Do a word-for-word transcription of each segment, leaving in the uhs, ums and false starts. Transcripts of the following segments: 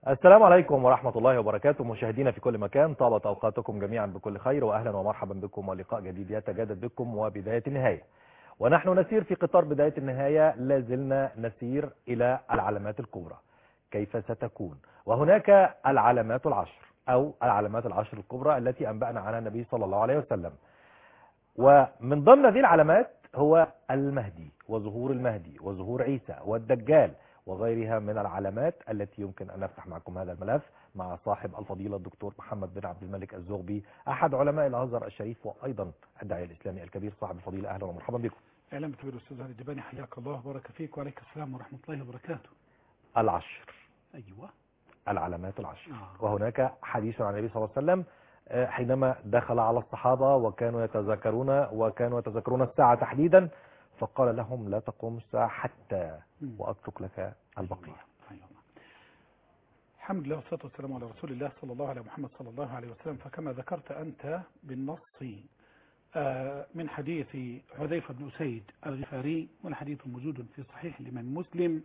السلام عليكم ورحمة الله وبركاته، مشاهدينا في كل مكان، طابت أوقاتكم جميعا بكل خير، وأهلا ومرحبا بكم ولقاء جديد يتجدد بكم وبداية النهاية. ونحن نسير في قطار بداية النهاية، لازلنا نسير إلى العلامات الكبرى كيف ستكون، وهناك العلامات العشر أو العلامات العشر الكبرى التي أنبأنا عنها النبي صلى الله عليه وسلم. ومن ضمن هذه العلامات هو المهدي وظهور المهدي وظهور عيسى والدجال وغيرها من العلامات التي يمكن أن نفتح معكم هذا الملف مع صاحب الفضيلة الدكتور محمد بن عبد الملك الزغبي، أحد علماء الأزهر الشريف وأيضا الداعية الإسلامي الكبير. صاحب الفضيلة، أهلا ومرحبا بكم. أهلا بك الأستاذ هاني الدباني، حياك الله وبارك فيك، وعليك السلام ورحمة الله وبركاته. العشر، أيوة، العلامات العشر. آه. وهناك حديث عن النبي صلى الله عليه وسلم حينما دخل على الصحابة وكانوا يتذكرون وكانوا يتذكرون الساعة تحديدا، فقال لهم لا تقوم الساعة حتى وأترك لك البقية. أيوة. الحمد لله والصلاة والسلام على رسول الله صلى الله عليه محمد صلى الله عليه وسلم. فكما ذكرت أنت بالنص من حديث حذيفة بن أسيد الغفاري، والحديث موجود في صحيح الإمام مسلم،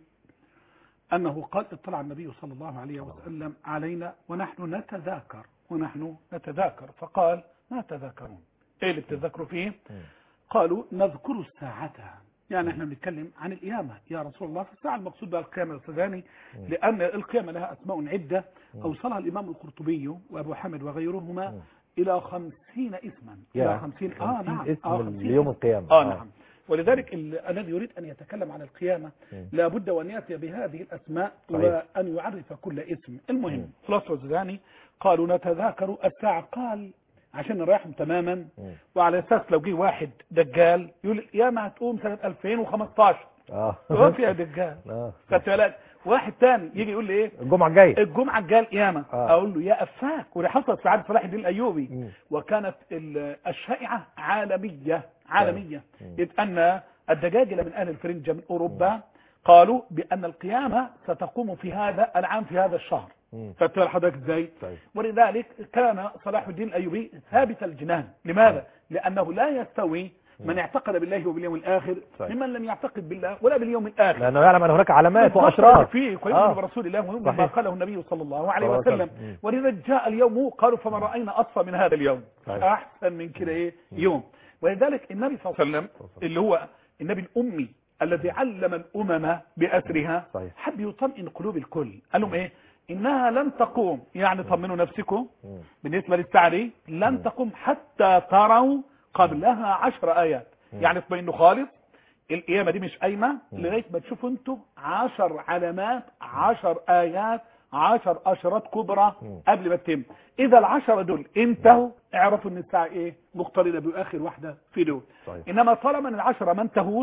أنه قال اطلع النبي صلى الله عليه وسلم علينا ونحن نتذاكر ونحن نتذاكر فقال ما تذاكرون؟ ايه اللي بتذكروا فيه؟ قالوا نذكر الساعة، يعني احنا بنتكلم عن القيامة يا رسول الله. فالساعة المقصود بها القيامة الثاني، لأن القيامة لها أسماء عدة أوصلها الإمام القرطبي وأبو حامد وغيرهما إلى خمسين اسما. إلى خمسين آه نعم اسم آه يوم القيامة. آه نعم. ولذلك الذي يريد أن يتكلم عن القيامة لابد وأن يأتي بهذه الأسماء صحيح. وأن يعرف كل اسم. المهم خلاص وزداني قالوا نتذاكر الساعة، قال عشان نريحهم تماما، وعلى أساس لو جه واحد دجال يقول القيامة هتقوم سنة ألفين وخمستاشر اه وقف يا دجال اه فتولاد واحد تاني يجي يقول لي ايه الجمعة الجاية الجمعة الجاية القيامة آه. اقول له يا افاك. واللي حصلت في عهد صلاح الدين الايوبي م. وكانت الشائعة عالمية عالمية إذ أن الدجاجلة من أهل الفرنجة من أوروبا م. قالوا بأن القيامة ستقوم في هذا العام في هذا الشهر. فتقول حضرتك ازاي؟ ولذلك كان صلاح الدين الايوبي ثابت الجنان. لماذا؟ لانه لا يستوي من اعتقد بالله وباليوم الاخر ممن لم يعتقد بالله ولا باليوم الاخر، لانه يعلم ان هناك علامات واشراط فيه ويؤمن آه. برسول الله ويؤمن بما قاله النبي صلى الله عليه وسلم. ولذا جاء اليوم قالوا فما راينا اصفى من هذا اليوم، صحيح. احسن من كده ايه يوم. ولذلك النبي صلى الله عليه وسلم اللي هو النبي الامي الذي علم الامم باسرها حب يطمئن قلوب الكل. قال لهم ايه؟ إنها لن تقوم، يعني طمنوا نفسكم بالنسبة للساعة دي لن تقوم حتى تروا قبلها عشر آيات. يعني اطمئنوا خالص، القيامة دي مش قايمة لغاية ما تشوفوا انتوا عشر علامات، عشر آيات، عشر أشرات كبرى قبل ما تتم. إذا العشرة دول انتهوا اعرفوا ان الساعة ايه مقترنة بآخر واحدة في دول. إنما طالما ان العشرة ما انتهوش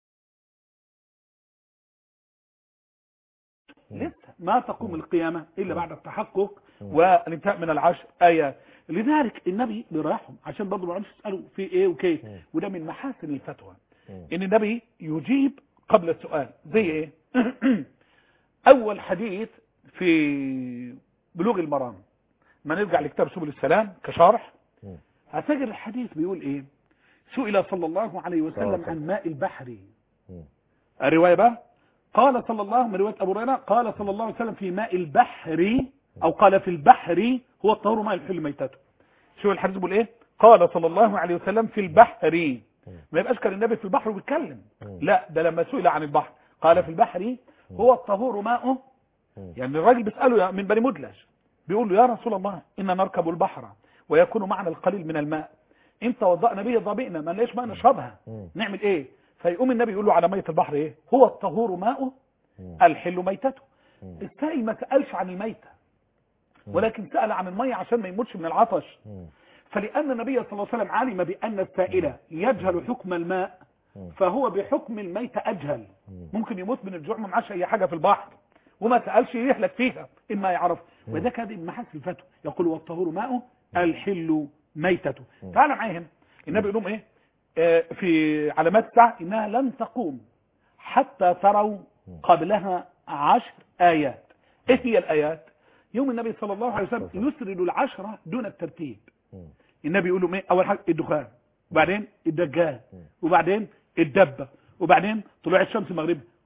لسه ما تقوم القيامة إلا بعد التحقق والانتهاء من العشر آيات. لذلك النبي بيراحهم عشان برضه ما يعرفش يسألوا في ايه وكيف، وده من محاسن الفتوى ان النبي يجيب قبل السؤال. زي ايه؟ اول حديث في بلوغ المرام، ما نرجع لكتاب سبل السلام كشرح هتجد الحديث بيقول ايه؟ سئل صلى الله عليه وسلم عن ماء البحر. الرواية بقى قال صلى الله من رواية أبو هريرة قال صلى الله عليه وسلم في ماء البحر، أو قال في البحر هو الطهور ماء الحل ميتته. شو الحديث بيقول إيه؟ قال صلى الله عليه وسلم في البحر، ما يبقاش كان النبي في البحر وبيتكلم، لا ده لما سئل عن البحر قال في البحر هو الطهور ماءه. يعني الراجل بيسأله من بني مدلج بيقول له يا رسول الله إن نركب البحر ويكون معنا القليل من الماء، انت وضعنا به ضبئنا ما ليش ماء نشربها، نعمل ايه؟ فيقوم النبي يقول له على مية البحر ايه؟ هو الطهور ماءه الحل ميتته. السائل ما سألش عن الميتة ولكن سأل عن المية عشان ما يموتش من العطش. فلأن النبي صلى الله عليه وسلم علم بأن السائل يجهل حكم الماء فهو بحكم الميتة أجهل، ممكن يموت من الجوع ما معاش أي حاجة في البحر وما سألش يهلك فيها إما يعرف. وده كده من محاسن الفتوى، يقول والطهور ماءه الحل ميتته. تعال معايا هنا النبي يقول لهم ايه في علامات الساعة؟ إنها لن تقوم حتى تروا قبلها عشر آيات. إيه هي الآيات؟ يوم النبي صلى الله عليه وسلم يسرد العشرة دون الترتيب. النبي يقول لهم إيه؟ أول حاجة الدخان، وبعدين الدجال، وبعدين الدبة، وبعدين طلوع الشمس المغرب،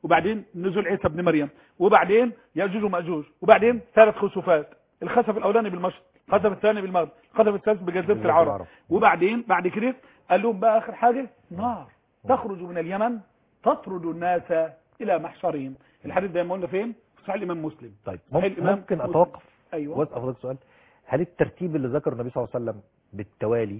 وبعدين نزول عيسى ابن مريم، وبعدين ياجوج وماجوج، وبعدين ثلاث خسوفات، الخسف الاولاني بالمشرق، الخسف الثاني بالمغرب، الخسف الثالث بجزيره العرب، وبعدين بعد كده قال لهم بقى اخر حاجه نار تخرج من اليمن تطرد الناس الى محشرهم. الحديث ده ما قلنا فين؟ في صحيح الامام مسلم. طيب ممكن, ممكن اتوقف ايوه واسال حضرتك سؤال، هل الترتيب اللي ذكره النبي صلى الله عليه وسلم بالتوالي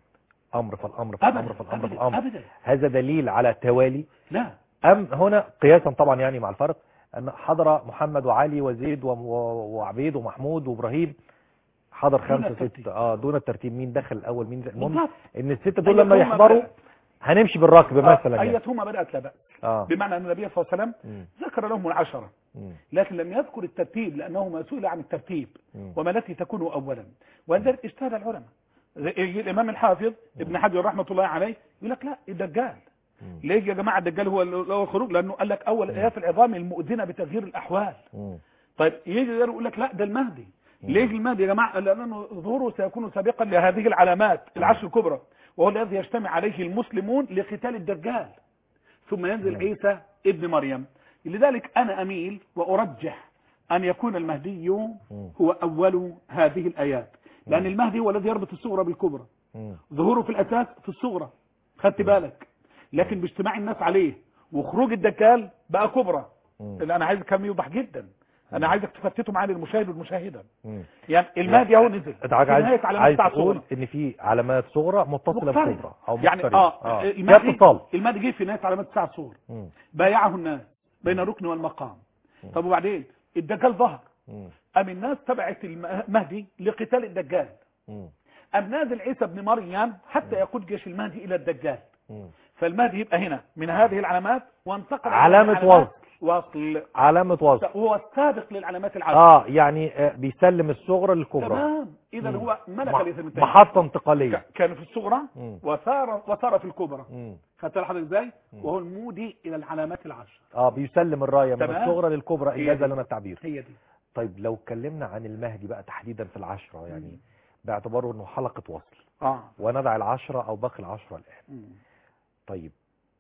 امر فالامر فالامر فالامر فالامر أبداً. هذا دليل على توالي؟ لا، ام هنا قياسا طبعا يعني مع الفرق ان حضر محمد وعلي وزيد وعبيد ومحمود وابراهيم، حضر خمسه سته اه دون الترتيب، مين دخل الاول مين المهم ان السته دول لما يحضروا هنمشي بالركب مثلا آه يعني. ايتهما بدات لا باس آه. بمعنى ان النبي صلى الله عليه وسلم م. ذكر لهم العشره م. لكن لم يذكر الترتيب لانه ما سئل عن الترتيب م. وما التي تكون اولا، ولذلك اجتهد العلماء. الامام الحافظ م. ابن حجر رحمه الله عليه يقول لك لا الدجال م. ليه يا جماعه الدجال هو هو الخروج؟ لانه قال لك اول ايات العظام المؤذنه بتغيير الاحوال. م. طيب يجي يقول لك لا ده المهدي. م. ليه المهدي يا جماعه؟ لانه ظهوره سيكون سابقا لهذه العلامات العشر الكبرى، وهو الذي يجتمع عليه المسلمون لقتال الدجال، ثم ينزل عيسى ابن مريم. لذلك أنا أميل وأرجح أن يكون المهدي هو أول هذه الآيات، لأن المهدي هو الذي يربط الصغرى بالكبرى، ظهوره في الأساس في الصغرى خدت بالك، لكن باجتماع الناس عليه وخروج الدجال بقى كبرى. اللي أنا عايز كلام يوضح جدا، انا عايزك تفتته معايا للمشاهد والمشاهده. يعني المهدي اهو نزل انت عايز, عايز تقول ان في علامات صغرى متصله بكبرى او يعني اه, آه. المهدي المهدي جه في نهايه علامات الساعه الصغرى، بايعه الناس بين الركن والمقام. مم. طب وبعدين الدجال ظهر، ام الناس تبعت المهدي لقتال الدجال، مم. ام نازل عيسى ابن مريم حتى يقود جيش المهدي الى الدجال. مم. فالمهدي يبقى هنا من هذه العلامات وانتقل علامه وصل وصل علامة وصل هو السابق للعلامات العشر. اه يعني بيسلم الصغرى للكبرى. تمام. اذا هو ملك الاثنتين، محطة انتقالية، كان في الصغرى وصار وصار في الكبرى. خدت حضرتك ازاي؟ وهو المودي الى العلامات العشر. اه بيسلم الرايه من الصغرى للكبرى، اجازه لنا التعبير. هي دي. طيب لو اتكلمنا عن المهدي بقى تحديدا في العشرة، يعني مم. باعتباره انه حلقة وصل اه وندع العشرة او باقي العشرة الان. مم. طيب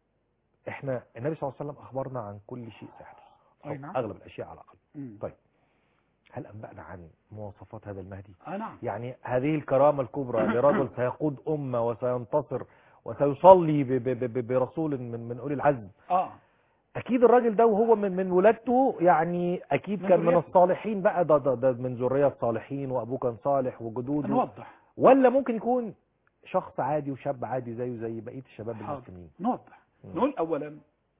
احنا النبي صلى الله عليه وسلم اخبرنا عن كل شيء سيحدث، أي نعم. اغلب الاشياء على الاقل. مم. طيب هل انبأنا عن مواصفات هذا المهدي؟ اه نعم. يعني هذه الكرامة الكبرى لرجل سيقود امة وسينتصر وسيصلي ب ب ب برسول من من اولي العزم. اه اكيد الراجل ده وهو من من ولادته، يعني اكيد كان من الصالحين بقى، ده, ده, ده من ذرية صالحين وابوه كان صالح وجدوده. نوضح. ولا ممكن يكون شخص عادي وشاب عادي زيه زي بقية الشباب المسلمين؟ نوضح. م. نقول اولا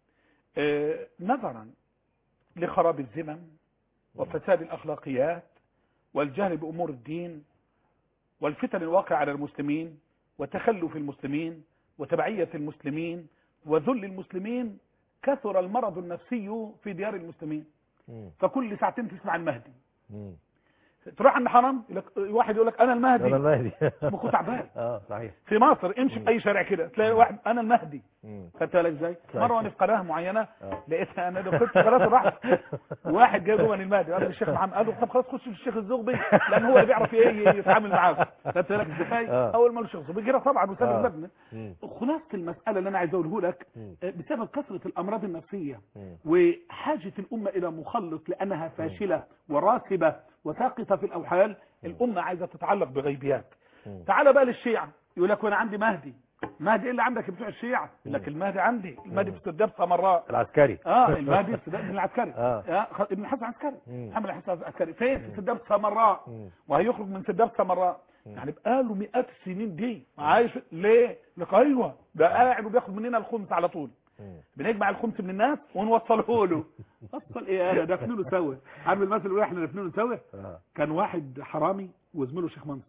آه نظرا لخراب الزمن وفساد الاخلاقيات والجهل بامور الدين والفتن الواقعة على المسلمين وتخلف المسلمين وتبعية المسلمين وذل المسلمين، كثر المرض النفسي في ديار المسلمين. مم. فكل ساعتين تسمع المهدي. مم. تروح عند حرام واحد يقول لك انا المهدي، انا المهدي مخه تعبان. اه صحيح. في مصر امشي في اي شارع كده تلاقي واحد انا المهدي. خدت بالك ازاي؟ مره وانا في قناه معينه لقيتها انا دخلت قناه راح واحد جاي جوه المهدي قال لي الشيخ محمد، قال له طب خلاص خش الشيخ الزغبي لان هو اللي بيعرف ايه يتعامل معاك. خدت بالك ازاي؟ اول ما الشيخ الزغبي جرى طبعا وساب المبنى. خلاصه المساله اللي انا عايز اقوله لك بسبب كثره الامراض النفسيه وحاجه الامه الى مخلص لانها فاشله وراسبه وساقطه في الاوحال. الامه عايزه تتعلق بغيبيات. تعال بقى للشيعة يقول لك وانا عندي مهدي. مهدي ايه اللي عندك بتوع الشيعة؟ يقول لك المهدي عندي، المهدي في استرداد سمراء العسكري. اه المهدي في استرداد ابن العسكري. اه, آه. ابن الحسن العسكري، محمد الحسن العسكري فين؟ في استرداد سمراء، وهيخرج من استرداد سمراء. يعني بقى له مئات السنين دي عايش ليه؟ لك ايوه ده قاعد وبياخد مننا الخمس على طول. بنجمع الخمس من الناس ونوصله له. اصل ايه انا دفنوا له سوا. عارف المثل اللي احنا دفنوا له سوا؟ كان واحد حرامي وزميله شيخ منصور.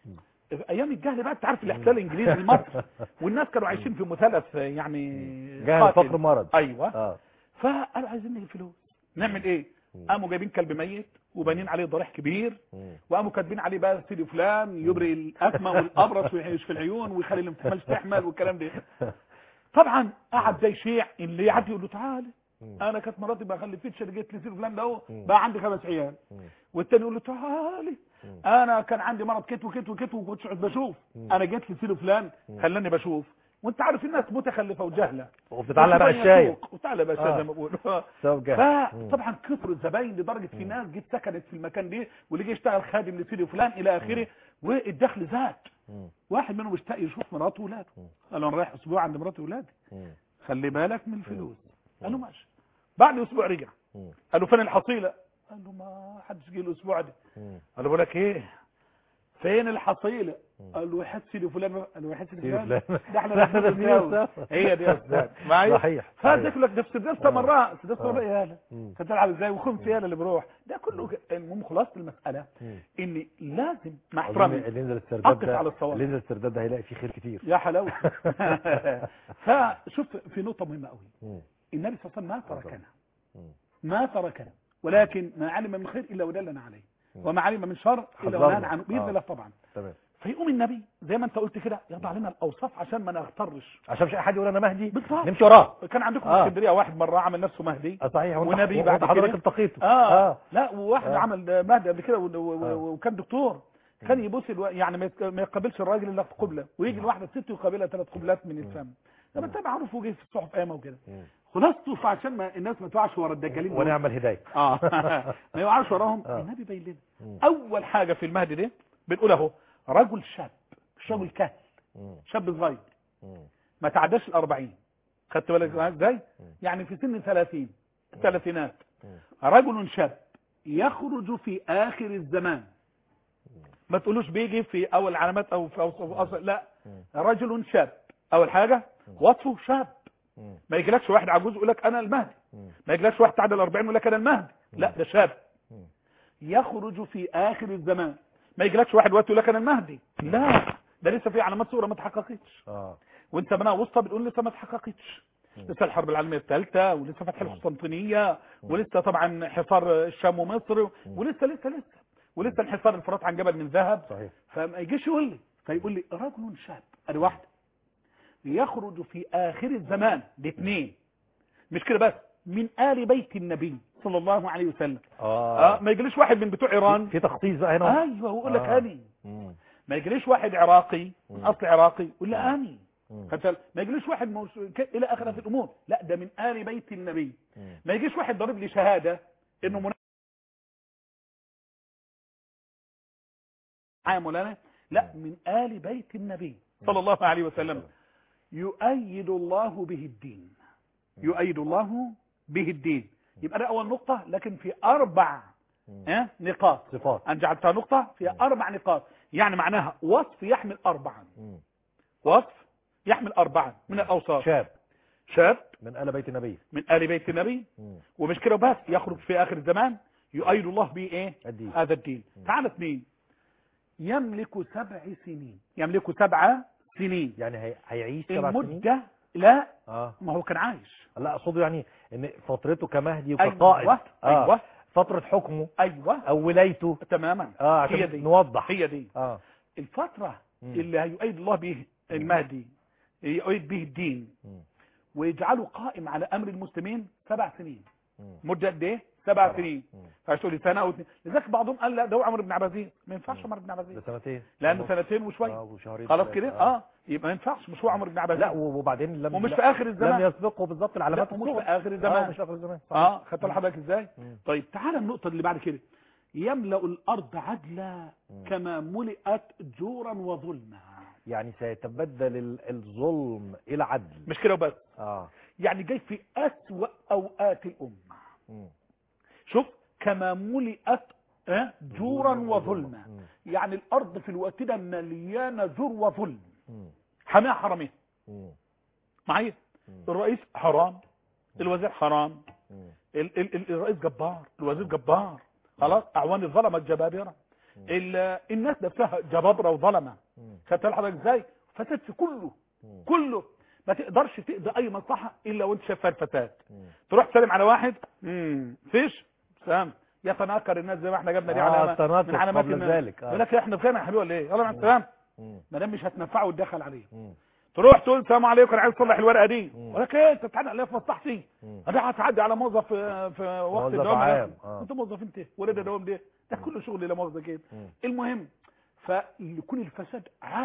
ايام الجهل بقى انت عارف الاحتلال الانجليزي لمصر والناس كانوا عايشين في مثلث يعني جهل فقر مرض. ايوه اه. فقالوا عايزين نجيب فلوس نعمل ايه؟ قاموا جايبين كلب ميت وبانين عليه ضريح كبير وقاموا كاتبين عليه بقى سيدي فلان يبرئ الاكمى والابرص ويشفي العيون ويخلي اللي ما تحملش تحمل والكلام ده. طبعا قعد زي شيع اللي يعدي يقول له تعالى انا كانت مراتي ما خلفتش جيت لسيدي فلان ده اهو بقى عندي خمس عيال. والتاني يقول له تعالى انا كان عندي مرض كت وكت وكت وكنتش قاعد بشوف، انا جيت لسيدي فلان خلاني بشوف. وانت عارف الناس متخلفه وجهله وبتتعلق بقى الشاي وبتتعلق بقى الشاي آه. زي ما بقول فطبعا كثر الزباين لدرجه في ناس جت سكنت في المكان ده واللي جه يشتغل خادم لسيدي فلان الى اخره والدخل زاد. واحد منهم اشتاق يشوف مراته واولاده، قال له انا رايح اسبوع عند مراتي واولادي خلي بالك من الفلوس. قال له ماشي. بعد اسبوع رجع قال له فين الحصيله؟ قال له ما حدش جه الاسبوع ده. قال له بقول لك ايه فين الحصيله؟ قال له واحد سيدي فلان. قال له واحد سيدي فلان ده احنا نفس هي دي يا استاذ معايا. صحيح فادك لك ده سداسه مره سداسه مره يالا فتلعب ازاي وخمس يالا اللي بروح ده كله. المهم خلاصه المساله ان لازم مع احترامي اللي ينزل السرداب ده على الصواب. اللي ينزل السرداب ده هيلاقي فيه خير كتير يا حلاوه. فشوف في نقطه مهمه قوي، النبي صلى الله عليه وسلم ما تركنا ما تركنا ولكن ما علم من خير الا ودلنا عليه وما علم من شر الا ونهانا عنه باذن الله طبعا. تمام. فيقوم النبي زي ما انت قلت كده يضع لنا الاوصاف عشان ما نغترش، عشان مش اي حد يقول انا مهدي بالظبط نمشي وراه. كان عندكم في آه. اسكندريه واحد مره عمل نفسه مهدي اه صحيح ونبي بعد كده حضرتك التقيته آه. اه لا وواحد آه. عمل مهدي قبل كده آه. وكان دكتور كان يبوس الو... يعني ما يقبلش الراجل الا في قبله ويجي الواحده ست يقابلها ثلاث قبلات من الفم. طب انت معروف وجه في الصحف ايامه وكده. خلاصته فعشان ما الناس ما توعش ورا الدجالين ونعمل هدايه اه ما يوعش وراهم. آه. النبي باين لنا اول حاجه في المهدي ده بنقول اهو رجل شاب مش رجل كهل شاب صغير ما تعداش الأربعين. خدت بالك ازاي؟ يعني في سن ثلاثين الثلاثينات. رجل شاب يخرج في آخر الزمان. ما تقولوش بيجي في أول علامات أو في أصل لا رجل شاب. أول حاجة وصفه شاب. ما يجيلكش واحد عجوز يقول لك أنا المهدي، ما يجيلكش واحد تعدى الأربعين يقول لك أنا المهدي، لا ده شاب يخرج في آخر الزمان. ما يجيلكش واحد وقت يقول لك أنا المهدي، لا ده لسه في علامات صورة ما اتحققتش. اه وانت بنا وسطى بتقول لسه ما اتحققتش. لسه الحرب العالميه الثالثه ولسه فتح القسطنطينيه ولسه طبعا حصار الشام ومصر ولسه لسه لسه ولسه انحصار الفرات عن جبل من ذهب. صحيح. فما يجيش يقول لي فيقول لي رجل شاب ادي واحده يخرج في اخر الزمان باثنين مش كده بس من آل بيت النبي صلى الله عليه وسلم. اه, آه ما يجيليش واحد من بتوع ايران في تخصيص بقى هنا. ايوه ويقول لك آه. اني ما يجيليش واحد عراقي من اصل عراقي يقول لي اني ما يجيليش واحد موش... الى اخره في الامور، لا ده من آل بيت النبي. ما يجيش واحد ضارب لي شهاده انه من... مولانا لا من آل بيت النبي صلى الله عليه وسلم. يؤيد الله به الدين يؤيد الله به الدين. يبقى ده اول نقطه لكن في اربع اه نقاط صفات ان جعلتها نقطه في اربع نقاط. يعني معناها وصف يحمل اربعا وصف يحمل اربعا من الاوصاف. شاب شاب من آل بيت النبي من آل بيت النبي ومش كده بس يخرج في اخر الزمان يؤيد الله به ايه الدين. هذا الدين. تعال اثنين يملك سبع سنين يملك سبع سنين يعني هي... هيعيش سبع سنين المدة لا آه. ما هو كان عايش. لا اقصده يعني ان فترته كمهدي وكقائد. أيوة. آه. ايوه فترة حكمه ايوه او ولايته تماما. اه عشان هي دي. نوضح هي دي اه الفترة مم. اللي هيؤيد الله به المهدي يؤيد به الدين مم. ويجعله قائم على امر المسلمين سبع سنين. مم. مدة قد ايه؟ سبع طبعا. سنين. مم. فاشتغل لي سنة او اثنين. لذلك بعضهم قال لا ده هو عمرو بن عبد العزيز ما ينفعش عمرو بن عبد ده العزيز سنتين لانه سنتين وشويه اه وشهرين خلاص كده اه. اه يبقى ما ينفعش مش هو عمرو بن عبد العزيز. لا وبعدين لم ومش لا في اخر الزمان لم يسبقه بالظبط العلامات مش في اخر الزمان. اه مش في اخر الزمان اه خدت حضرتك ازاي؟ مم. طيب تعالى النقطه اللي بعد كده يملأ الارض عدلا كما ملئت جورا وظلما. يعني سيتبدل ال- الظلم الى عدل مش كده وبس اه يعني جاي في اسوأ اوقات الامه. مم. شوف كما ملئت اه جورا وظلما. مم. يعني الارض في الوقت ده مليانه جور وظلم. مم. حماها حراميه مم. معايا. مم. الرئيس حرام الوزير حرام مم. ال ال ال الرئيس جبار الوزير جبار خلاص اعوان الظلمه الجبابره. ال- الناس نفسها جبابره وظلمه. مم. خدت حضرتك ازاي؟ فساد في كله مم. كله ما تقدرش تقضي اي مصلحه الا وانت شايف فيها الفساد. مم. تروح تسلم على واحد امم فيش سلام يتناكر الناس زي ما احنا جبنا دي آه، علامه التناكر من علامات قبل الناس. ذلك. آه. يقول لك احنا فين يا حبيبي ولا ايه؟ يلا مع السلامه. مم. ما دام مش هتنفعه وتدخل عليه. مم. تروح تقول السلام عليكم انا عايز اصلح الورقه دي. مم. يقول لك ايه انت بتعدي عليا في مصلحتي؟ مم. انا هتعدي على موظف في في وقت موظف الدوام عام. ده. آه. انت موظف انت ولد الدوام ده ده كله شغل لا مؤاخذه كده. مم. المهم فيكون الفساد عام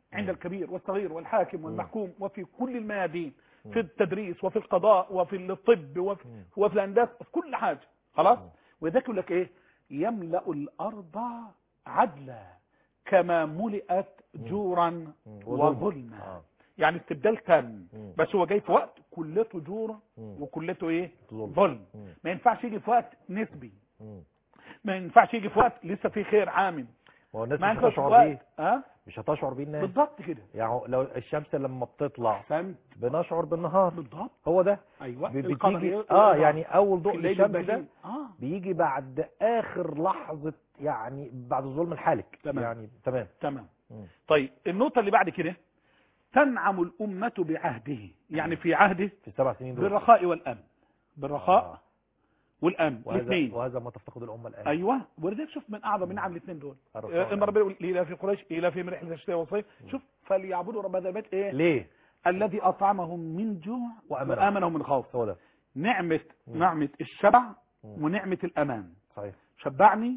عند مم. الكبير والصغير والحاكم والمحكوم وفي كل الميادين، في التدريس وفي القضاء وفي الطب وفي, وفي الهندسه وفي كل حاجه. خلاص. وذاك يقول لك ايه؟ يملأ الارض عدلا كما ملئت جورا وظلما. آه. يعني استبدال تام، مم. بس هو جاي في وقت كلته جور مم. وكلته ايه؟ ظلم. ظلم. مم. ما ينفعش يجي في وقت نسبي، مم. ما ينفعش يجي في وقت لسه في خير عامل، ما هو الناس ما مش ينفعش في هتشعر وقت بيه، ها مش هتشعر بيه الناس. بالضبط كده. يعني لو الشمس لما بتطلع فهمت بنشعر بالنهار، بالضبط. هو ده. ايوه ب- القمر بتيجي ي- اه يضع يعني اول في ضوء الليل للشمس ده البهيم. اه بيجي بعد اخر لحظة، يعني بعد الظلم الحالك. تمام. يعني تمام. تمام. مم. طيب النقطة اللي بعد كده، تنعم الأمة بعهده، يعني في عهده في السبع سنين دول بالرخاء والأمن، بالرخاء آه. والأمن وهذا الاثنين. وهذا ما تفتقد الامه الان. ايوه ولذلك شوف من اعظم النعم الاثنين دول. الرخاء ان والأمن. ربنا يقول الى في قريش الى في رحله الشتاء والصيف، شوف فليعبدوا رب هذا البيت ايه؟ ليه؟ الذي اطعمهم من جوع وأمنهم. وامنهم من خوف. هو ده. نعمه مم. نعمه الشبع مم. ونعمه الامان. صحيح. شبعني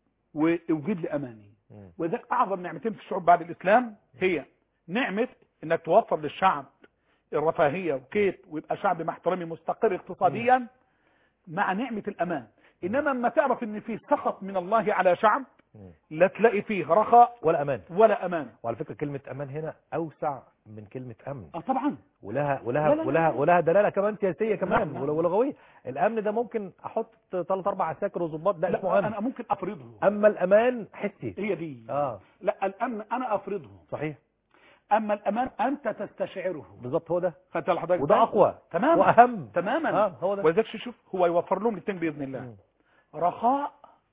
ووجد لي اماني. مم. وذلك اعظم نعمتين في الشعوب بعد الاسلام هي نعمه انك توفر للشعب الرفاهيه وكيت ويبقى شعب محترم مستقر اقتصاديا، مع نعمه الامان. انما لما تعرف ان في سخط من الله على شعب، مم. لا تلاقي فيه رخاء ولا امان. ولا امان. وعلى فكره كلمه امان هنا اوسع من كلمه امن. اه طبعا. ولها ولها لا لا لا ولها لا. ولها دلاله كمان سياسيه كمان نعم، نعم. ول- ولغويه. الامن ده ممكن احط ثلاث اربع عساكر وظباط، ده اسمه لا امن. انا ممكن افرضه. اما الامان حسي. هي دي. اه لا الامن انا افرضه، صحيح. اما الامان انت تستشعره. بالظبط هو ده. خدت لحضرتك وده اقوى تماما واهم. تماما. اه هو ده. ولذلك شوف هو يوفر لهم الاثنين باذن الله، مم. رخاء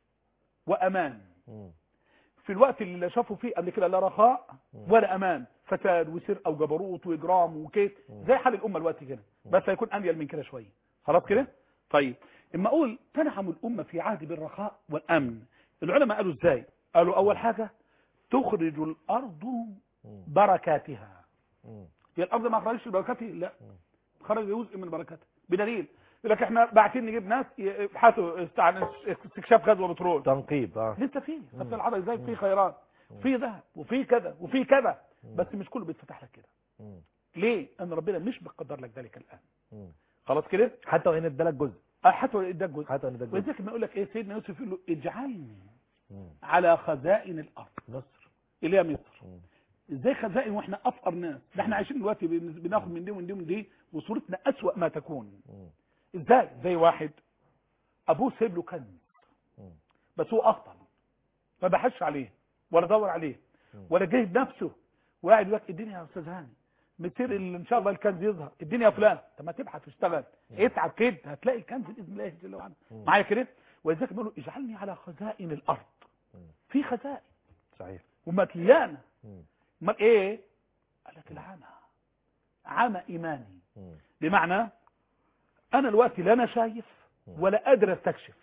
وامان. مم. في الوقت اللي لا شافوا فيه قبل كده لا رخاء ولا امان، فساد وسرقه وجبروت واجرام وكيت، زي حال الامه الوقت كده، بس هيكون انيل من كده شويه. خلاص كده. طيب اما اقول تنعم الامه في عهد بالرخاء والامن، العلماء قالوا ازاي؟ قالوا اول حاجه تخرج الارض بركاتها. مم. هي الارض ما خرجتش بركاتها، لا خرج جزء من بركاتها. بدليل يقول لك احنا باعتين نجيب ناس يبحثوا عن استكشاف غاز وبترول، تنقيب. اه لسه فيه مم. خدت العرض ازاي؟ في خيرات، في ذهب وفي كذا وفي كذا، بس مش كله بيتفتح لك كده. مم. ليه؟ ان ربنا مش بيقدر لك ذلك الان. مم. خلاص كده. حتى وان ادالك جزء. اه حتى لو اداك جزء. حتى وان ادالك جزء. ولذلك ما يقول لك ايه سيدنا يوسف يقول له اجعلني مم. على خزائن الارض، مصر. اللي هي مصر. مم. ازاي خزائن واحنا افقر ناس؟ ده احنا عايشين دلوقتي بن- بناخد من دي ومن دي ومن دي وصورتنا اسوأ ما تكون. مم. ازاي؟ زي واحد ابوه سايب له كنز مم. بس هو افضل، ما بحثش عليه ولا دور عليه مم. ولا جاهد نفسه، وقاعد يقول لك اديني يا استاذ هاني مثير ان شاء الله الكنز يظهر، اديني يا فلان. طب ما تبحث واشتغل اتعب كده هتلاقي الكنز باذن الله جل وعلا. مم. معايا كده. ولذلك بيقولوا اجعلني على خزائن الارض. مم. في خزائن صحيح. ومليانه. مم. امال ايه؟ قال لك العمى، عمى ايماني. مم. بمعنى انا دلوقتي لا انا شايف ولا قادر استكشف،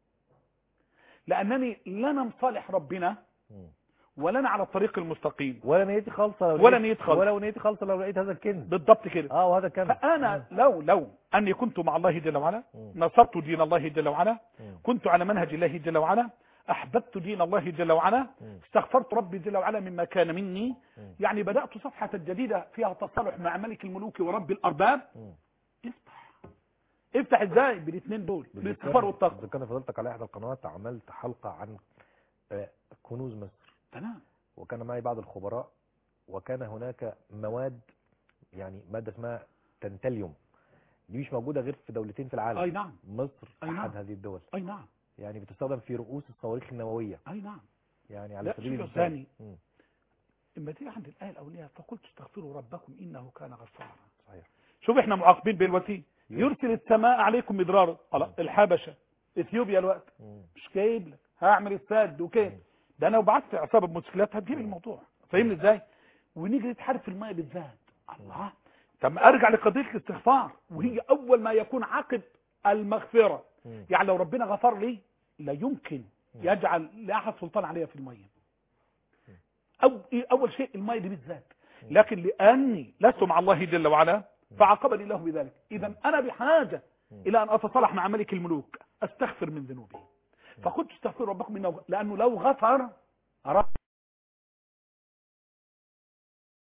لانني لا انا مصالح ربنا مم. ولا انا على الطريق المستقيم ولا نيتي خالصه لو ولا لقيت- نيتي خالصة. ولا نيتي خالصه لو لقيت هذا الكنز. بالضبط كده. اه وهذا كنز. فانا لو لو اني كنت مع الله جل وعلا، مم. نصرت دين الله جل وعلا، مم. كنت على منهج الله جل وعلا، احببت دين الله جل وعلا، مم. استغفرت ربي جل وعلا مما كان مني، مم. يعني بدات صفحه جديده فيها تصالح مع ملك الملوك ورب الارباب. مم. افتح افتح ازاي؟ بالاثنين دول، بالاستغفار والتقوى. ذكرنا فضلتك على احدى القنوات عملت حلقه عن آه، كنوز مصر، تمام. وكان معي بعض الخبراء، وكان هناك مواد، يعني ماده اسمها تنتاليوم، دي مش موجوده غير في دولتين في العالم. اي نعم. مصر أي احد نعم. هذه الدول، اي نعم. يعني بتستخدم في رؤوس الصواريخ النوويه، اي نعم. يعني على لا سبيل شوف المثال. ثاني، مم. اما تيجي عند الايه الاوليه فقلت استغفروا ربكم انه كان غفارا. صحيح. شوف احنا معاقبين بالوتي، يرسل السماء عليكم مدرارا. خلاص الحبشه اثيوبيا الوقت مم. مش جايب لك هعمل السد وكيف ده، انا لو بعت عصابه بموتوسيكلات هتجيب الموضوع. فاهمني ازاي؟ ونيجي نتحارب في الماء بالذات. الله. طب ارجع لقضيه الاستغفار، وهي اول ما يكون عقب المغفره. مم. يعني لو ربنا غفر لي لا يمكن يجعل لاحد سلطان عليها في الميه. أو اول شيء الميه دي بالذات، لكن لاني لست مع الله جل وعلا فعاقبني الله بذلك. اذا انا بحاجه الى ان اتصالح مع ملك الملوك، استغفر من ذنوبي. فكنت استغفر ربكم انه، لانه لو غفر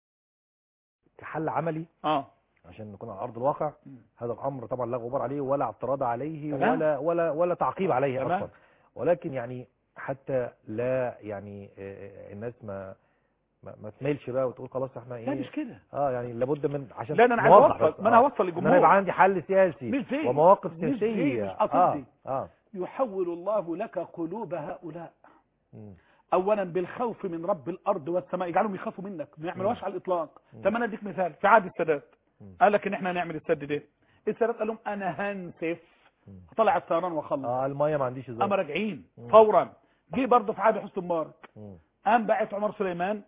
كحل عملي اه عشان نكون على ارض الواقع، م. هذا الامر طبعا لا غبار عليه ولا اعتراض عليه تمام. ولا ولا ولا تعقيب عليه تمام. اصلا، ولكن يعني حتى لا يعني آه، الناس ما ما, ما تميلش بقى وتقول خلاص احنا لا ايه. مش كده. اه يعني لابد من عشان لا انا عايز نوضح اوصل، بس. ما انا آه. هوصل ان انا للجمهور. يبقى عندي حل سياسي مش دي ومواقف مش دي سياسيه. مش قصدي. اه اه يحول الله لك قلوب هؤلاء مم. اولا بالخوف من رب الارض والسماء، يجعلهم يخافوا منك، ما يعملوهاش مم. على الاطلاق. مم. طب انا اديك مثال في عهد السادات، مم. قال لك ان احنا هنعمل السد ده. السادات قال لهم انا هنسف، مم. طلع الطيران وخلص. اه الميه ما عنديش ازاي. اما راجعين مم. فورا. جه برضه في عهد حسني مبارك، مم. قام باعت عمر سليمان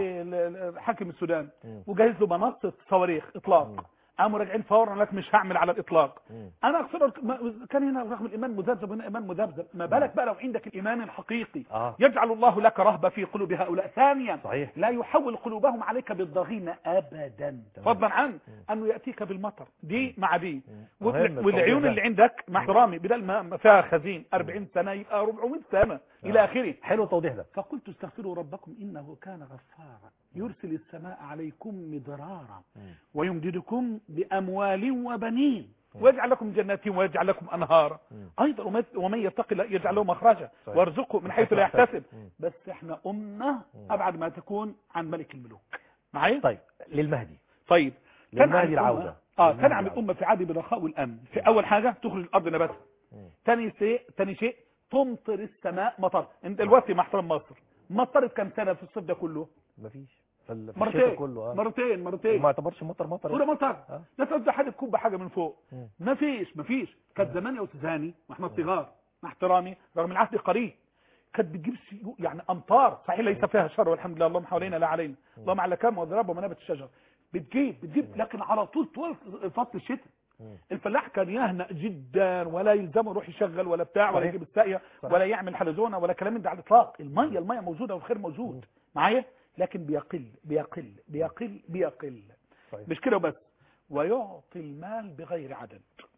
ل- لحاكم السودان مم. وجهز له منصه صواريخ مم. اطلاق. قاموا راجعين فورا لك مش هعمل على الاطلاق. مم. انا اقصد ما- كان هنا رغم الايمان مذبذب هنا ايمان مذبذب، ما بالك بقى لو عندك الايمان الحقيقي. اه يجعل الله لك رهبه في قلوب هؤلاء. ثانيا صحيح. لا يحول قلوبهم عليك بالضغينه ابدا، تمام. فضلا عن مم. انه ياتيك بالمطر. دي مع دي. مم. وال- مهم التوضيح والعيون ده. اللي عندك مع احترامي بدل ما فيها خزين أربعين سنه يبقى أربعمائة سنه الى اخره. حلو التوضيح ده. فقلت استغفروا ربكم إنه كان غفارا يرسل السماء عليكم مدرارا مم. ويمددكم بأموال وبنين ويجعل لكم جنات ويجعل لكم أنهارا. مم. أيضا ومن- ومن يتق الله يجعل له مخرجا صحيح. ويرزقه من حيث لا يحتسب. مم. بس احنا أمة مم. أبعد ما تكون عن ملك الملوك. معايا؟ طيب للمهدي. طيب للمهدي تنعم الأمة- العودة. اه للمهدي تنعم العودة. الأمة في عادي بالرخاء والأمن. في أول حاجة تخرج الأرض نباتها. مم. ثاني شيء ثاني شيء تمطر السماء مطر. انت دلوقتي مع احترام مصر مطرت كام سنه في الصيف ده كله؟ مفيش في ال- في مرتين الشتاء كله. اه مرتين مرتين ما يعتبرش مطر مطر وده مطر. اه لا تبدا حد تكون بحاجه من فوق. مم. ما فيش ما فيش كانت زمان يا استاذ هاني واحنا صغار مع احترامي رغم العهد قريب كانت بتجيب سيو- يعني امطار صحيح ليس فيها شر والحمد لله اللهم حوالينا لا علينا اللهم على كام وضرب ومنابت الشجر بتجيب بتجيب لكن على طول طول فصل الشتاء مم. الفلاح كان يهنأ جدا ولا يلزمه يروح يشغل ولا بتاع ولا صحيح. يجيب الساقيه صحيح. ولا يعمل حلزونه ولا كلام من ده على الاطلاق. الميه الميه موجوده والخير مم. موجود معايا لكن بيقل بيقل بيقل بيقل. صحيح. مش كده وبس ويعطي المال بغير عدد.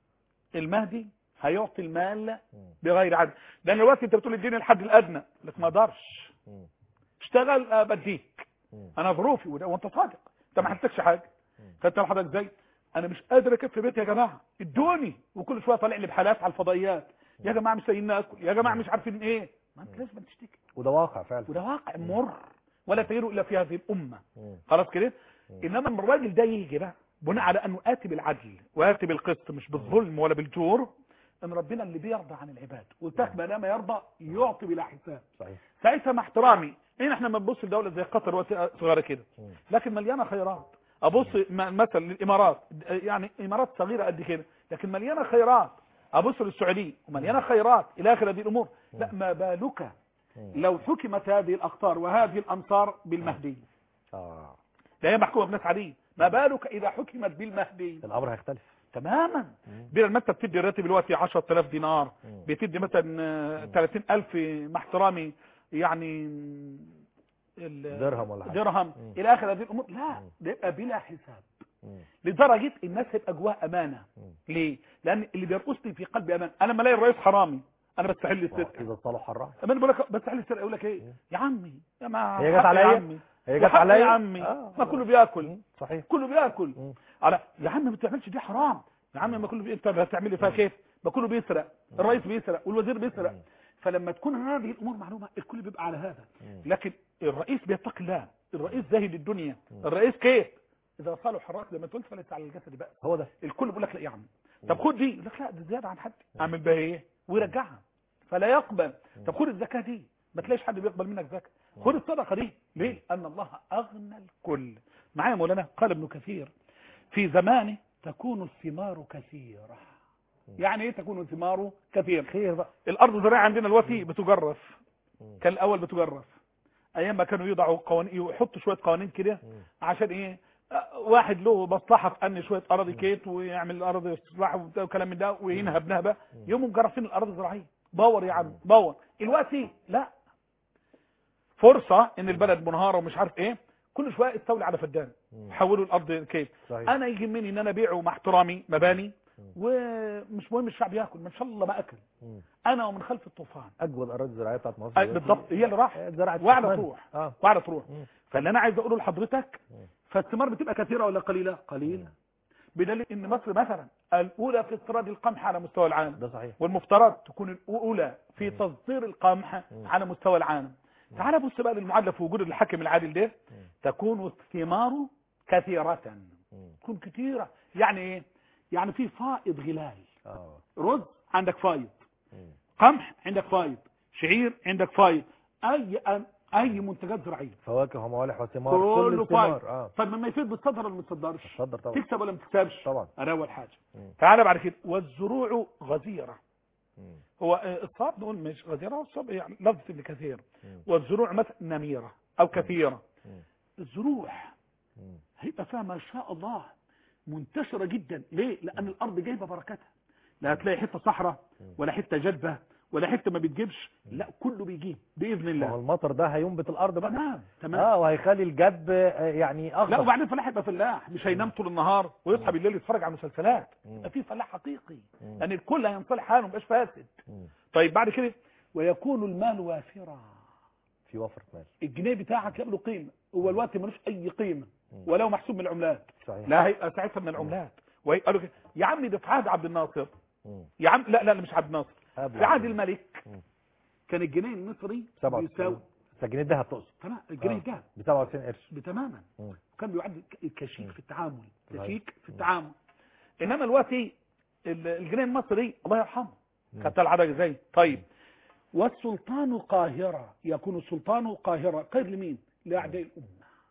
المهدي هيعطي المال مم. بغير عدد. لان دلوقتي انت بتقول اديني الحد الادنى لك ما اقدرش مم. اشتغل آه، بديك مم. انا ظروفي وده- وانت صادق انت ما حسيتش حاجه. مم. فانت لحضرتك ازاي انا مش قادر اكفي بيتي يا جماعه ادوني وكل شويه طالع لي بحالات على الفضائيات يا جماعه مش لاقيين ناكل يا جماعه مش عارفين ايه. ما انت لازم تشتكي وده واقع فعلا. وده واقع مر ولا تغيره الا في هذه الامه. مم. خلاص كده. مم. انما لما الراجل ده يجي بقى بناء على انه اتي بالعدل واتي بالقسط مش بالظلم ولا بالجور ان ربنا اللي بيرضى عن العباد وتاك ما دام يرضى يعطي بلا حساب. صحيح. ساعتها مع احترامي ان احنا ما نبص لدوله زي قطر وقت صغيره كده مم. لكن مليانه خيرات. ابص م- مثلا للامارات يعني امارات صغيره قد كده لكن مليانه خيرات. ابص للسعوديه ومليانه خيرات الى اخر هذه الامور. لا ما بالك مم. لو حكمت هذه الاقطار وهذه الامصار بالمهدي. اه لا هي محكومه بناس عاديين. ما بالك اذا حكمت بالمهدي الامر هيختلف تماما. مم. بدل ما انت بتدي الراتب دلوقتي عشرة آلاف دينار مم. بتدي مثلا آه، ثلاثين ألف مع احترامي يعني ال- درهم ولا حاجة. درهم مم. الى اخر هذه الامور. لا مم. ده يبقى بلا حساب مم. لدرجه الناس هيبقى جواها امانه. مم. ليه؟ لان اللي بيرقصني في قلبي امان. انا لما الاقي الرئيس حرامي انا بستحل السرقه. اذا صلح الراعي. اما انا بقول لك بستحل السرقه يقول لك ايه مم. يا عمي يا ما هي جت حق عليا؟ يا عمي هي جت وحق عليا يا عمي آه. ما كله بياكل مم. صحيح. كله بياكل مم. على يا عم ما بتعملش دي حرام يا عم ما كله بي... انت هتعملي فيها كيف ما كله بيسرق الرئيس بيسرق والوزير بيسرق. مم. فلما تكون هذه الامور معلومه الكل بيبقى على هذا. مم. لكن الرئيس بيتقي الله الرئيس زاهد الدنيا مم. الرئيس كيف اذا صالح الراس زي ما تقول فليس على الجسد بأس. هو ده. الكل بيقول لك لا يا عم طب خد دي يقول لك لا دي زياده عن حد اعمل بها ايه ويرجعها فلا يقبل. طب خد الزكاه دي ما تلاقيش حد بيقبل منك زكاه. خد الصدقه دي ليه؟ ان الله اغنى الكل. معايا مولانا قال ابن كثير في زمانه تكون الثمار كثيره. يعني ايه تكون الثمار كثير؟ خير بقى. الارض الزراعيه عندنا دلوقتي بتجرف. مم. كان الاول بتجرف ايام ما كانوا يضعوا قوانين يحطوا شويه قوانين كده مم. عشان ايه آه، واحد له مصلحه في ان شويه اراضي كيت ويعمل الارض استصلاح وكلام من ده وينهب نهبه يوم مجرفين الارض الزراعيه باور يا عم باور. دلوقتي لا فرصه ان البلد منهاره ومش عارف ايه كل شويه استولي على فدان مم. حولوا الارض كيف. صحيح. انا يهمني ان انا ابيعه مع احترامي مباني مم. ومش مهم الشعب ياكل ما شاء الله ما اكل مم. انا ومن خلف الطوفان. اجود اراضي زراعيه بتاعت مصر أي دلوقتي. بالضبط هي اللي راح زرعت وعلى شمال. تروح اه وعلى تروح. مم. فاللي انا عايز اقوله لحضرتك مم. فالثمار بتبقى كثيرة ولا قليلة؟ قليلة. بدليل ان مصر مثلا الاولى في استيراد القمح على مستوى العالم، ده صحيح، والمفترض تكون الاولى في تصدير القمح على مستوى العالم. تعال بص بقى للمعادله في وجود الحاكم العادل ده، تكون الثمار كثيرة، تكون كثيرة. يعني ايه؟ يعني في فائض غلال. اه رز عندك فايض، قمح عندك فايض، شعير عندك فايض، اي اي منتجات زراعيه، فواكه وموالح وثمار، كله كل الثمار. فايض. اه طب لما يفيد بتصدر ولا ما بتصدرش؟ بتصدر طبعا. تكسب ولا ما تكسبش؟ طبعا. انا اول حاجه. مم. تعالى بعد كده، والزروع غزيره. مم. هو آه، الصاد نقول مش غزيره، الصاد يعني لفظ ابن كثير. مم. والزروع مثلا نميره او كثيره. مم. الزروع مم. هيبقى فيها ما شاء الله منتشره جدا. ليه؟ لان الارض جايبه بركتها، لا هتلاقي حته صحراء ولا حته جدبه ولا حته ما بتجيبش، لا كله بيجيب باذن ما هو الله. المطر ده هينبت الارض بقى. تمام تمام. اه وهيخلي الجدب آه، يعني اخضر. لا وبعدين فلاح يبقى فلاح، مش هينام طول النهار ويصحى بالليل يتفرج على مسلسلات. مم. يبقى في فلاح حقيقي، مم. لان الكل هينصلح حاله مبقاش فاسد. مم. طيب بعد كده، ويكون المال وافرا. في وفرة مال. الجنيه بتاعك يبقى له قيمه، هو الوقت ملوش اي قيمه مم. ولو محسوب من العملات. صحيح. لا هيبقى ساعتها من العملات. وقالوا كده يا عم ده في عهد عبد الناصر، مم. يا عم لا لا مش عبد الناصر، قبل في عهد عبد الملك مم. كان الجنيه المصري سبعة بيساوي وتسعين. الجنيه الذهب تقصد؟ تمام، الجنيه آه. ده ب سبعة وتسعين قرش. بتماما، مم. وكان بيعد ك- كشيك مم. في التعامل، صحيح. كشيك في مم. التعامل. انما دلوقتي ال- الجنيه المصري الله يرحمه مم. خدت العدد ازاي. طيب، والسلطان قاهرة، يكون السلطان قاهرة قيد لمين؟ لاعداء الامه.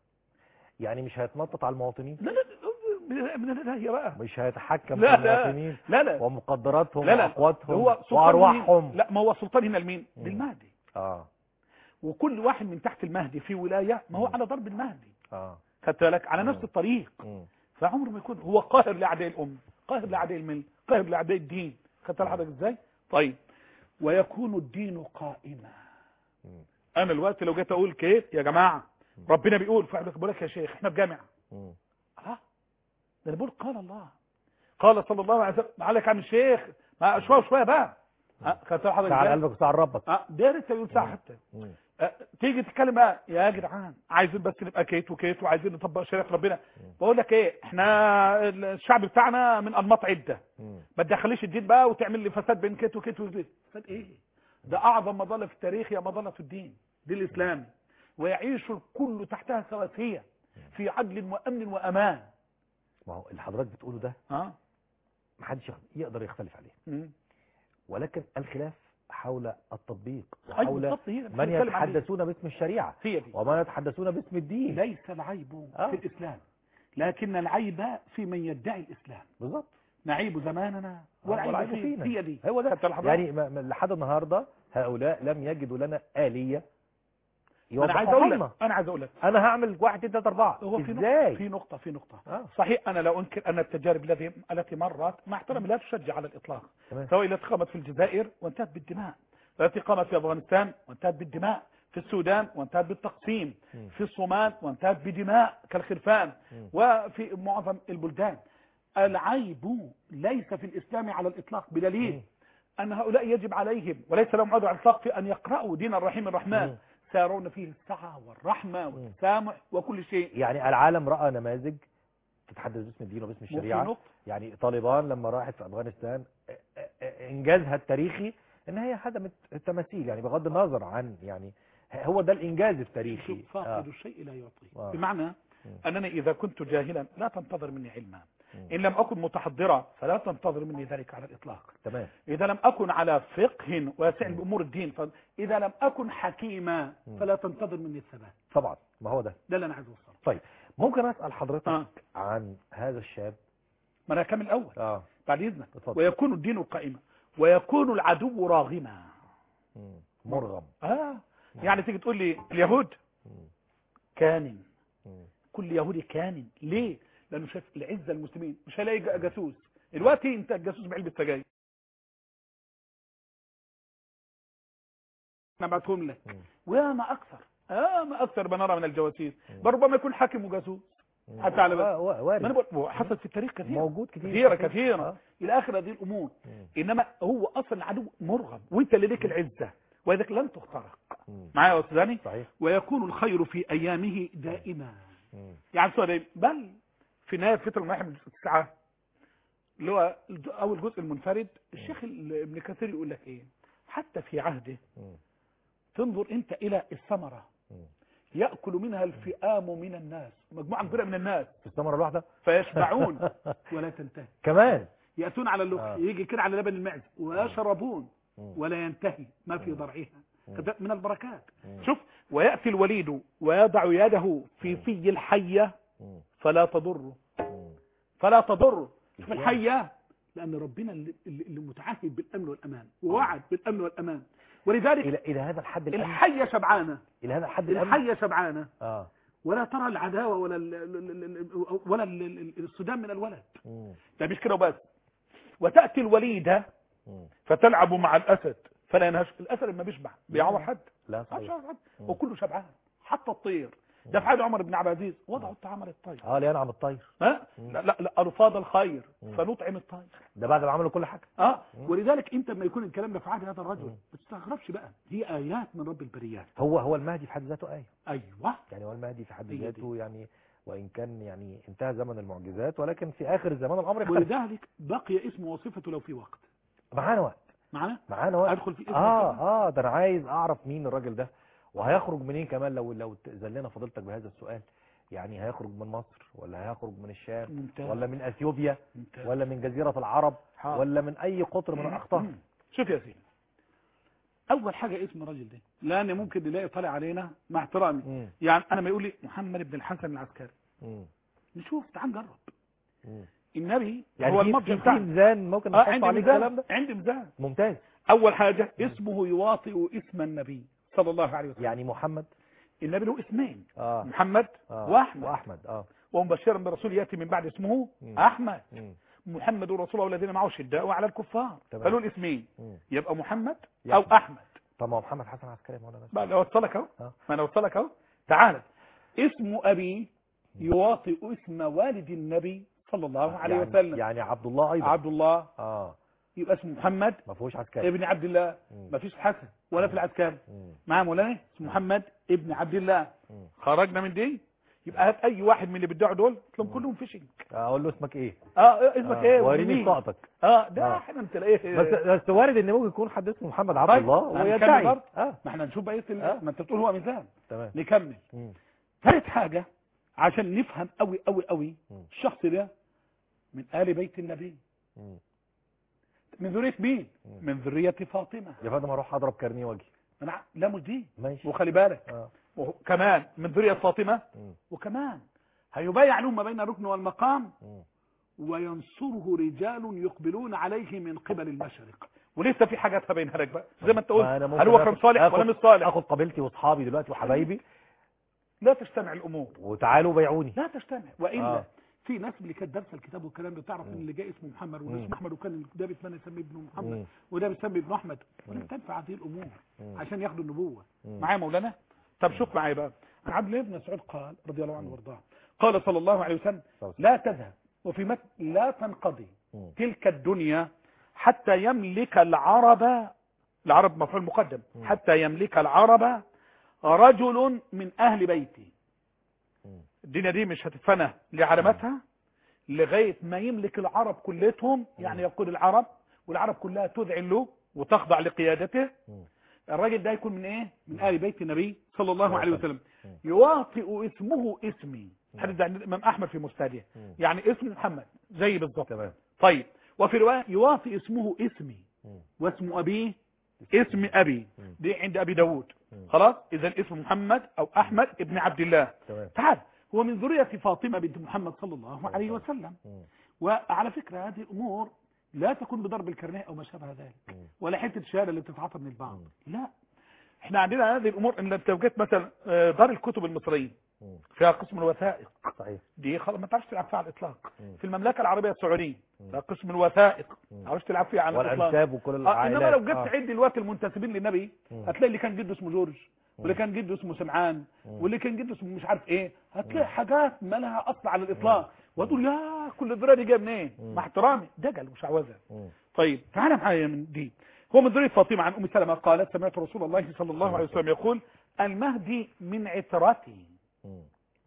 يعني مش هيتنطط على المواطنين، لا لا لا لا لا هي بقى مش هيتحكم لا في لا المواطنين لا لا ومقدراتهم لا لا واقواتهم هو سلطان وارواحهم. مين؟ لا ما هو سلطان هنا لمين؟ مم. للمهدي. اه وكل واحد من تحت المهدي في ولايه ما هو مم. على ضرب المهدي، اه خدت بالك، على مم. نفس الطريق. مم. فعمره ما يكون هو قاهر لاعداء الامه، قاهر لاعداء الملة، قاهر لاعداء الدين. خدت الحدث ازاي؟ طيب، ويكون الدين قائما. مم. انا الوقت لو جيت اقول كيف يا جماعه ربنا بيقول، فاحنا بقول لك يا شيخ احنا في جامع، مم. اه ده انا بقول قال الله قال صلى الله عليه وسلم. عليك يا عم الشيخ ما شويه شويه بقى، ها خدت الحدث ساعة على ازاي؟ قلبك وساعة على ربك. اه ده لسه يقول ساعه حتى. مم. أه تيجي تتكلم بقى يا جدعان عايزين بس نبقى كيت وكيت وعايزين نطبق شريعه ربنا. بقول لك ايه، احنا الشعب بتاعنا من انماط عده، مم. ما تدخليش الدين بقى وتعمل لي فساد بين كيت وكيت وكيت. فساد ايه؟ ده اعظم مظله في التاريخ هي مظله الدين، دين الاسلام، ويعيش الكل تحتها سواسيه في عدل وامن وامان. ما هو اللي حضرتك بتقوله ده اه محدش يقدر يختلف عليه، مم. ولكن الخلاف حول التطبيق أيوة وحول بالظبط، هي من بنتكلم عن دي. يتحدثون باسم الشريعة هي دي. ومن يتحدثون باسم الدين. ليس العيب آه. في الاسلام، لكن العيب في من يدعي الاسلام. بالظبط. نعيب زماننا والعيب والعيب فيه. فينا. هي دي هو ده. خدت الحضارة. يعني ما- ما- لحد النهارده هؤلاء لم يجدوا لنا آلية انا عايز يوضحوها اقول لنا. لك انا عايز اقول لك انا هعمل واحد اتنين تلاته اربعه هو في ازاي؟ نقطة في نقطة في نقطة آه. صحيح. أنا لا أنكر أن التجارب التي التي مرت مع احترامي لا تشجع على الإطلاق، تمام. سواء التي قامت في الجزائر وانتهت بالدماء، التي قامت في أفغانستان وانتهت بالدماء، في السودان وانتهت بالتقسيم، م. في الصومال وانتهت بدماء كالخرفان، م. وفي معظم البلدان. العيب ليس في الإسلام على الإطلاق، بدليل م. أن هؤلاء يجب عليهم وليس لهم عذر على الإطلاق في أن يقرأوا دين الرحيم الرحمن، م. سيرون فيه السعة والرحمة والتسامح وكل شيء. يعني العالم رأى نماذج تتحدث باسم الدين وباسم وفي الشريعة. نقطة يعني طالبان لما راحت في أفغانستان ا- ا- إنجازها التاريخي إن هي هدمت التماثيل، يعني بغض النظر عن يعني هو ده الإنجاز التاريخي. شوف، فاقد الشيء لا يعطي. آه. بمعنى م. أنني إذا كنت جاهلا لا تنتظر مني علما، م. إن لم أكن متحضرا فلا تنتظر مني ذلك على الإطلاق، تمام. إذا لم أكن على فقه واسع بأمور الدين، فإذا لم أكن حكيما م. فلا تنتظر مني الثبات. طبعا ما هو ده. ده اللي أنا عايز أوصله. طيب ممكن أسأل حضرتك آه. عن هذا الشاب؟ ما أنا هكمل الأول اه بعد إذنك. اتفضل. ويكون الدين قائما ويكون العدو راغما. م. مرغم. آه يعني تيجي تقول لي اليهود م. كانن، م. كل يهودي كانن. ليه؟ لأنه شايف العزة المسلمين، مش هلاقي ج- جاسوس دلوقتي. انت الجاسوس بعلبة سجاير انا بعتهم لك، ويا ما اكثر اه ما اكثر بنرى من الجواسيس، ربما يكون حاكم وجاسوس حتى على آه، بس. وارد. ما انا بقول حصل في التاريخ كثير، موجود كتير كثيرة كثيرة آه. الى اخر هذه الامور. مم. انما هو اصلا عدو مرغم، وانت اللي ليك العزة ولذلك لن تخترق. مم. معايا يا استاذ هاني؟ صحيح. ويكون الخير في ايامه دائما. يعني سؤال ايه؟ بل في نهايه فتره الملاحم التسعه اللي هو اول جزء المنفرد، الشيخ ابن كثير يقول لك ايه؟ حتى في عهده تنظر انت الى الثمره ياكل منها الفئام من الناس، مجموعه كبيره من الناس في الثمره الواحده فيشبعون ولا تنتهي كمان. ياتون على اللقح آه. يجي كده على لبن المعز ويشربون ولا ينتهي ما في ضرعها، كذا من البركات. شوف، وياتي الوليد ويضع يده في في الحيه فلا تضره فلا تضره. شوف الحيه، لان ربنا اللي, اللي متعهد بالامن والامان ووعد بالامن والامان، ولذلك الى الى هذا الحد الأمن. الحيه شبعانه، الى هذا الحد الأمن. الحيه شبعانه اه ولا ترى العداوه ولا ال ال ولا ال الصدام من الولد. ده مش كده بس، وتاتي الوليده فتلعب مع الاسد فلا ينهش. الاسد لما بيشبع بيعور حد؟ لا صحيح، وكله شبعان حتى الطير. ده في عهد عمر بن عبد العزيز وضعوا الطعام للطير. اه لينعم الطير. ها لا لا لا قالوا فاض الخير فنطعم الطير. ده بعد ما عملوا كل حاجه. اه ولذلك انت لما يكون الكلام ده في عهد هذا الرجل ما تستغربش بقى، هي ايات من رب البريات. هو هو المهدي في حد ذاته ايه. ايوه يعني هو المهدي في حد ذاته يعني، وان كان يعني انتهى زمن المعجزات، ولكن في اخر الزمان الامر يختلف. ولذلك بقي اسمه وصفته لو في وقت. معانا وقت. معانا معانا وقت. ادخل في اسم اه كده. اه ده انا عايز اعرف مين الراجل ده وهيخرج منين كمان، لو لو زلنا فضيلتك بهذا السؤال. يعني هيخرج من مصر ولا هيخرج من الشام ممتاز. ولا من اثيوبيا ممتاز. ولا من جزيرة العرب حاضر. ولا من اي قطر من الاقطار؟ شوف يا سيدي، اول حاجه اسم الراجل ده، لان ممكن نلاقي طالع علينا مع احترامي مم. يعني انا ما يقول لي محمد بن الحسن العسكري، مم. نشوف تعال نجرب. مم. النبي يعني هو في المرجع في بتاعنا. ميزان ممكن اه نحط عندي عليه ميزان، الكلام ده. عندي ميزان. ممتاز. اول حاجه اسمه يواطئ اسم النبي صلى الله عليه وسلم. يعني محمد، النبي له اسمين، اه محمد آه. واحمد. واحمد اه ومبشرا برسول ياتي من بعد اسمه مم. احمد. مم. محمد رسول الله والذين معه شداء وعلى الكفار. فله الاسمين، مم. يبقى محمد يا او احمد. طب ما هو محمد حسن عسكري مولانا. ما انا اوصلك اهو آه. ما انا اوصلك اهو. تعال، اسم ابي يواطئ اسم والد النبي صلى الله عليه يعني وسلم. يعني عبد الله ايضا. عبد الله اه يبقى اسمه محمد ما فيهوش عسكري. ابن عبد الله. مم. ما فيش حسن ولا في العسكري. مم. مع مولانا اسمه محمد ابن عبد الله. مم. خرجنا من دي، يبقى هات اي واحد من اللي بيدعوا دول تلاقيهم كلهم فيشنج. اقول له اسمك ايه؟ اه اسمك آه. ايه؟ وريني ومين؟ بطاقتك. اه ده آه. احنا تلاقيه بس بس وارد ان ممكن يكون حد اسمه محمد عبد طيب. الله ويدعي. اه اه ما احنا نشوف بقيه آه. ما انت بتقول هو ميزان. تمام. نكمل. مم. ثالث حاجه عشان نفهم قوي قوي قوي مم. الشخص ده من آل بيت النبي. مم. من ذرية مين؟ مم. من ذرية فاطمة. يا فندم اروح اضرب كارنيه واجي. أنا لا مش دي. ماشي. وخلي بالك اه وكمان من ذرية فاطمة. مم. وكمان هيبايع لهم ما بين الركن والمقام مم. وينصره رجال يقبلون عليه من قبل المشرق. ولسه في حاجات هبينها لك بقى زي ما انت قلت. أنا هل هو كان صالح ولا مش صالح؟ اخد قبيلتي واصحابي دلوقتي وحبايبي لا تجتمع الامور، وتعالوا بيعوني. لا تجتمع والا آه. في ناس اللي كانت دارسه الكتاب والكلام ده تعرف ان اللي جاي اسمه محمد وده اسمه احمد، وكان ده بيتمنى يسميه ابنه محمد مم. وده بيسمي ابنه احمد، ولا مم. تنفع هذه الامور مم. عشان ياخدوا النبوه. مم. معايا مولانا؟ طب شوف معايا بقى، عن عبد الله بن مسعود قال رضي الله عنه وارضاه قال صلى الله عليه وسلم لا تذهب وفي متن لا تنقضي مم. تلك الدنيا حتى يملك العرب، العرب مفعول مقدم، مم. حتى يملك العرب رجل من اهل بيتي. مم. الدنيا دي مش هتتفنى لعلامتها لغايه ما يملك العرب كلتهم، يعني يقود العرب والعرب كلها تذعن له وتخضع لقيادته. مم. الراجل ده يكون من ايه؟ من آل بيت النبي صلى الله عليه وسلم. مم. يواطئ اسمه اسمي. حديث عن الامام احمد في مسنده، مم. يعني اسمه محمد زي بالظبط. تمام. طيب وفي روايه يواطئ اسمه اسمي مم. واسم ابيه اسم ابي. مم. دي عند ابي داود. مم. خلاص اذا اسم محمد او احمد ابن عبد الله. تمام. تعال، هو من ذريه فاطمه بنت محمد صلى الله عليه وسلم. مم. وعلى فكره هذه الامور لا تكون بضرب الكرنيه او ما شابه ذلك، مم. ولا حته الشهاده اللي بتتعاطى من البعض. مم. لا، احنا عندنا هذه الامور. ان انت جيت مثلا آه، دار الكتب المصريه مم. فيها قسم الوثائق، صحيح. دي خلاص ما تعرفش تلعب فيها على الاطلاق. مم. في المملكه العربيه السعوديه مم. فيها قسم الوثائق مم. ما تعرفش تلعب فيها على الاطلاق. والانساب وكل آه العائلات. انما لو جبت آه. عد دلوقتي المنتسبين للنبي مم. هتلاقي اللي كان جده اسمه جورج، واللي مم. كان جده اسمه سمعان، مم. واللي كان جده اسمه مش عارف ايه. هتلاقي مم. حاجات ما لها اصل على الاطلاق، مم. وتقول يا كل الذريه دي جايه منين؟ مم. مع احترامي دجل وشعوذه. مم. طيب تعالى معايا من دي. هو من ذريه فاطمه عن ام سلمة قالت سمعت رسول الله صلى الله عليه وسلم يقول المهدي من عترتي. مم.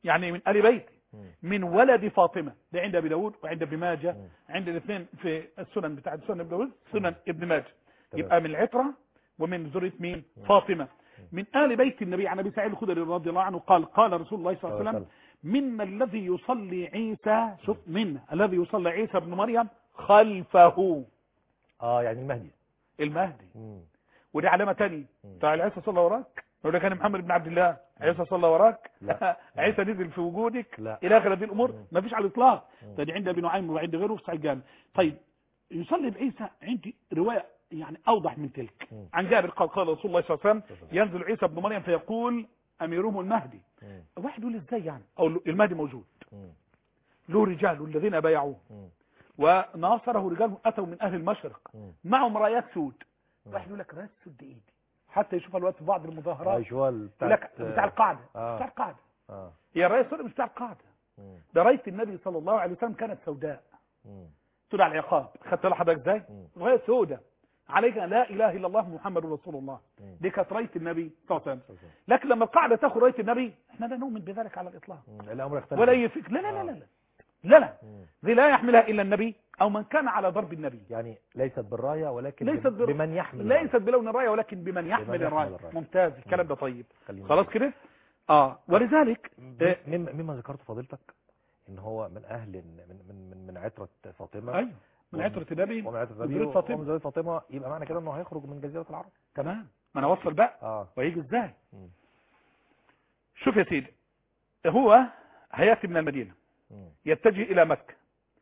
يعني من آل بيتي مم. من ولد فاطمة. ده عند ابي داود وعند ابن ماجه، مم. عند الاثنين في السنن بتاعت سنن ابن داود سنن ابن ماجه. تمام. يبقى من العترة ومن ذرية مين؟ مم. فاطمة. من آل بيت النبي. عن ابي سعيد الخدري رضي الله عنه قال قال رسول الله صلى الله عليه وسلم منا الذي يصلي عيسى، شوف منا الذي يصلي عيسى ابن مريم خلفه. اه يعني المهدي. المهدي. مم. ودي علامة تانية. مم. تعال عيسى صلى وراك، لو ده كان محمد بن عبد الله عيسى صلى وراك لا. عيسى نزل في وجودك لا. الى اخر هذه الامور مم. ما فيش على الاطلاق. مم. فدي عند ابي نعيم وعند غيره في صحيح الجامع. طيب يصلي بعيسى عندي روايه يعني اوضح من تلك. مم. عن جابر قال قال رسول الله صلى الله عليه وسلم ينزل عيسى ابن مريم فيقول اميرهم المهدي. مم. واحد يقول ازاي يعني؟ او المهدي موجود مم. له رجال الذين بايعوه مم. وناصره رجال اتوا من اهل المشرق مم. معهم رايات سود. مم. واحد يقول لك رايات سود دي ايه دي؟ حتى يشوفها الوقت في بعض المظاهرات ايش هو يقول لك بتاع القاعده. آه. بتاع القاعده. اه هي الرايه السوداء مش بتاع القاعده. مم. ده رايه النبي صلى الله عليه وسلم كانت سوداء مم. تدعى العقاب. خدت بالك حضرتك ازاي؟ مم. رايه سوداء عليك لا اله الا الله محمد رسول الله. مم. دي كانت رايه النبي صلى الله عليه وسلم. لكن لما القاعده تاخذ رايه النبي احنا لا نؤمن بذلك على الاطلاق. مم. الامر يختلف. ولا يفك لا لا لا لا لا لا, لا. مم. دي لا يحملها الا النبي او من كان على ضرب النبي. يعني ليست بالرايه ولكن ليست بم- بر... بمن يحمل ليست بلون الرايه ولكن بمن يحمل يحمل الرايه. الراية. ممتاز الكلام مم. ده طيب. خلينا خلاص كده اه ولذلك م- مما مما ذكرت فضيلتك ان هو من اهل من من من, من عترة فاطمه. ايوه من عترة النبي ومن عترة وذرية النبي فاطمة. ومن ذرية فاطمه، يبقى معنى كده انه هيخرج من جزيره العرب. تمام. ما انا اوصل بقى اه ويجي ازاي. مم. شوف يا سيدي هو هياتي من المدينه مم. يتجه الى مكه.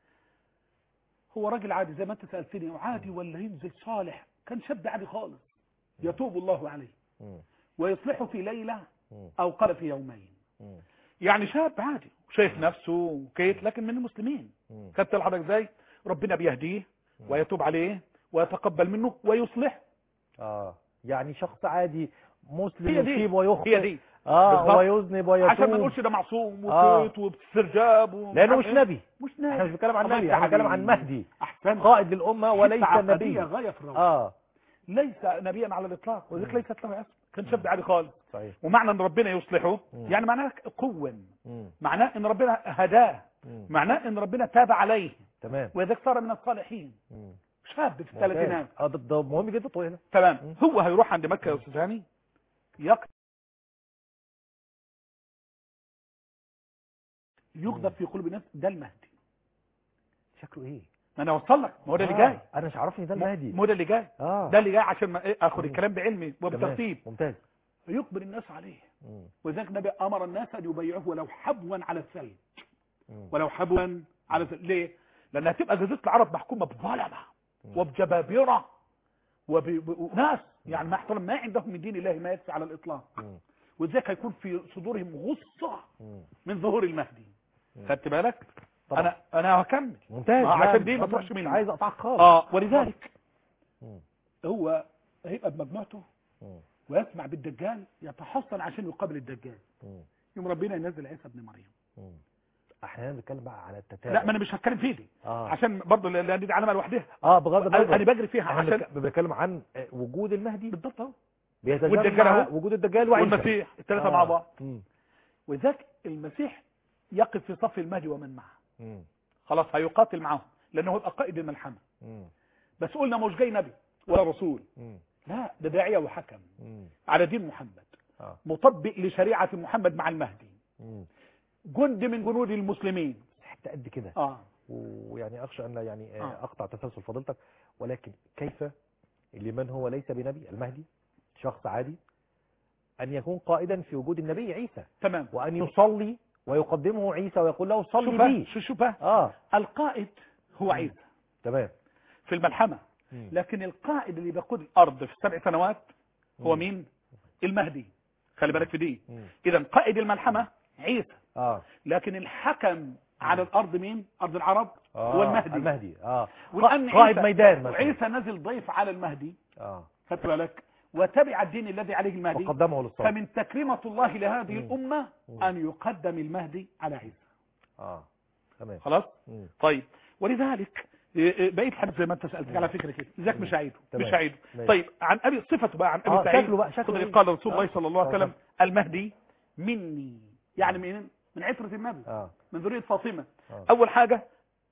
هو راجل عادي زي ما انت سالتني عادي ولا ينزل صالح؟ كان شاب عادي خالص يتوب الله عليه مم. ويصلحه في ليله مم. او قال في يومين. مم. يعني شاب عادي شايف نفسه وكيت لكن من المسلمين. مم. خدت لحضرتك ازاي؟ ربنا بيهديه ويتوب عليه ويتقبل منه ويصلح. اه يعني شخص عادي مسلم هي دي يصيب ويخطئ. هي دي اه بالظبط. ويذنب ويتوب عشان ما نقولش ده معصوم آه. وكيت وباسترجاب و... لانه مش نبي. مش نبي. احنا مش بنتكلم عن الله نبي، يفتح احنا بنتكلم عليك. عن مهدي احسن قائد للامه وليس حتة نبي. عقدية غاية في الروعة. اه ليس نبيا على الاطلاق وذلك مم. ليست له اسم. كان شاب عادي خالص. صحيح. ومعنى ان ربنا يصلحه مم. يعني معناه قوة. مم. معناه ان ربنا هداه. مم. معناه ان ربنا تاب عليه تمام. وذلك صار من الصالحين. مم. شاب في الثلاثينات. اه ده ده مهم جدا طويل. تمام. مم. هو هيروح عند مكة يا استاذ هاني يق... يغضب في قلوب الناس. ده المهدي. شكله ايه؟ ما انا اوصل لك ما هو ده اللي آه. جاي. انا مش عارفني ده المهدي. ما هو ده اللي جاي. اه ده اللي جاي عشان ما إيه اخد مم. الكلام بعلمي تمام. وبترتيب. ممتاز. يقبل الناس عليه. مم. ولذلك النبي امر الناس ان يبايعوه ولو حبوا على الثلج. مم. ولو حبوا على الثلج. ليه؟ لانها تبقى جزيره العرب محكومه بظلمه وبجبابره وب- وناس يعني ما احترم ما عندهم من دين الله ما يكفي على الاطلاق. مم. ولذلك هيكون في صدورهم غصه مم. من ظهور المهدي. مم. خدت بالك؟ طبعا. انا انا هكمل. ممتاز. آه، لا، عشان دي ما مش- تروحش مش مني. عايز اقطعك خالص. اه ولذلك مم. هو هيبقى بمجموعته مم. ويسمع بالدجال يتحصن عشان يقابل الدجال. مم. يوم ربنا ينزل عيسى ابن مريم. مم. احيانا بنتكلم بقى على التتابع. لا ما انا مش هتكلم فيه دي. اه عشان برضه لان دي علامه لوحدها. اه بغض النظر انا بجري فيها احنا عشان بنتك- بنتكلم عن وجود المهدي بالضبط اهو بيتجمع والدجال اهو. وجود الدجال وعيسى والمسيح الثلاثه آه. مع بعض. مم. وذاك المسيح يقف في صف المهدي ومن معه. مم. خلاص هيقاتل معهم لانه هو قائد الملحمه. مم. بس قلنا مش جاي نبي ولا رسول. مم. لا ده داعيه وحكم مم. على دين محمد. اه مطبق لشريعه محمد مع المهدي. مم. جند من جنود المسلمين. حتى قد كده. اه ويعني اخشى ان لا يعني آه. آه. اقطع تسلسل فضيلتك، ولكن كيف لمن هو ليس بنبي المهدي شخص عادي ان يكون قائدا في وجود النبي عيسى تمام. وان يصلي ويقدمه عيسى ويقول له صلي شوفها بي. شو شوفها اه القائد هو عيسى تمام. في الملحمه. مم. لكن القائد اللي بيقود الارض في السبع سنوات هو مم. مين؟ المهدي. خلي بالك في دي. مم. اذا قائد الملحمه عيسى. اه لكن الحكم على الارض مين؟ ارض العرب آه. هو المهدي. المهدي اه والآن قائد عيسى- ميدان مثلا. عيسى نزل ضيف على المهدي. اه خدت بالك؟ وتبع الدين الذي عليه المهدي. وقدمه للصلاة. فمن تكريمة الله لهذه مم. الأمة مم. أن يقدم المهدي على عيسى. اه تمام. خلاص؟ مم. طيب ولذلك إيه، إيه، بقيت حد زي ما انت سالتك على فكره كده ذاك مش هعيده تمام. مش هعيده. ماشي. طيب عن ابي صفته بقى عن ابي آه، سعيد شكله بقى- شكله خضري إيه؟ قال رسول الله آه. صلى الله عليه آه. وسلم المهدي مني يعني من من عترة النبي اه من ذرية فاطمة. آه. اول حاجة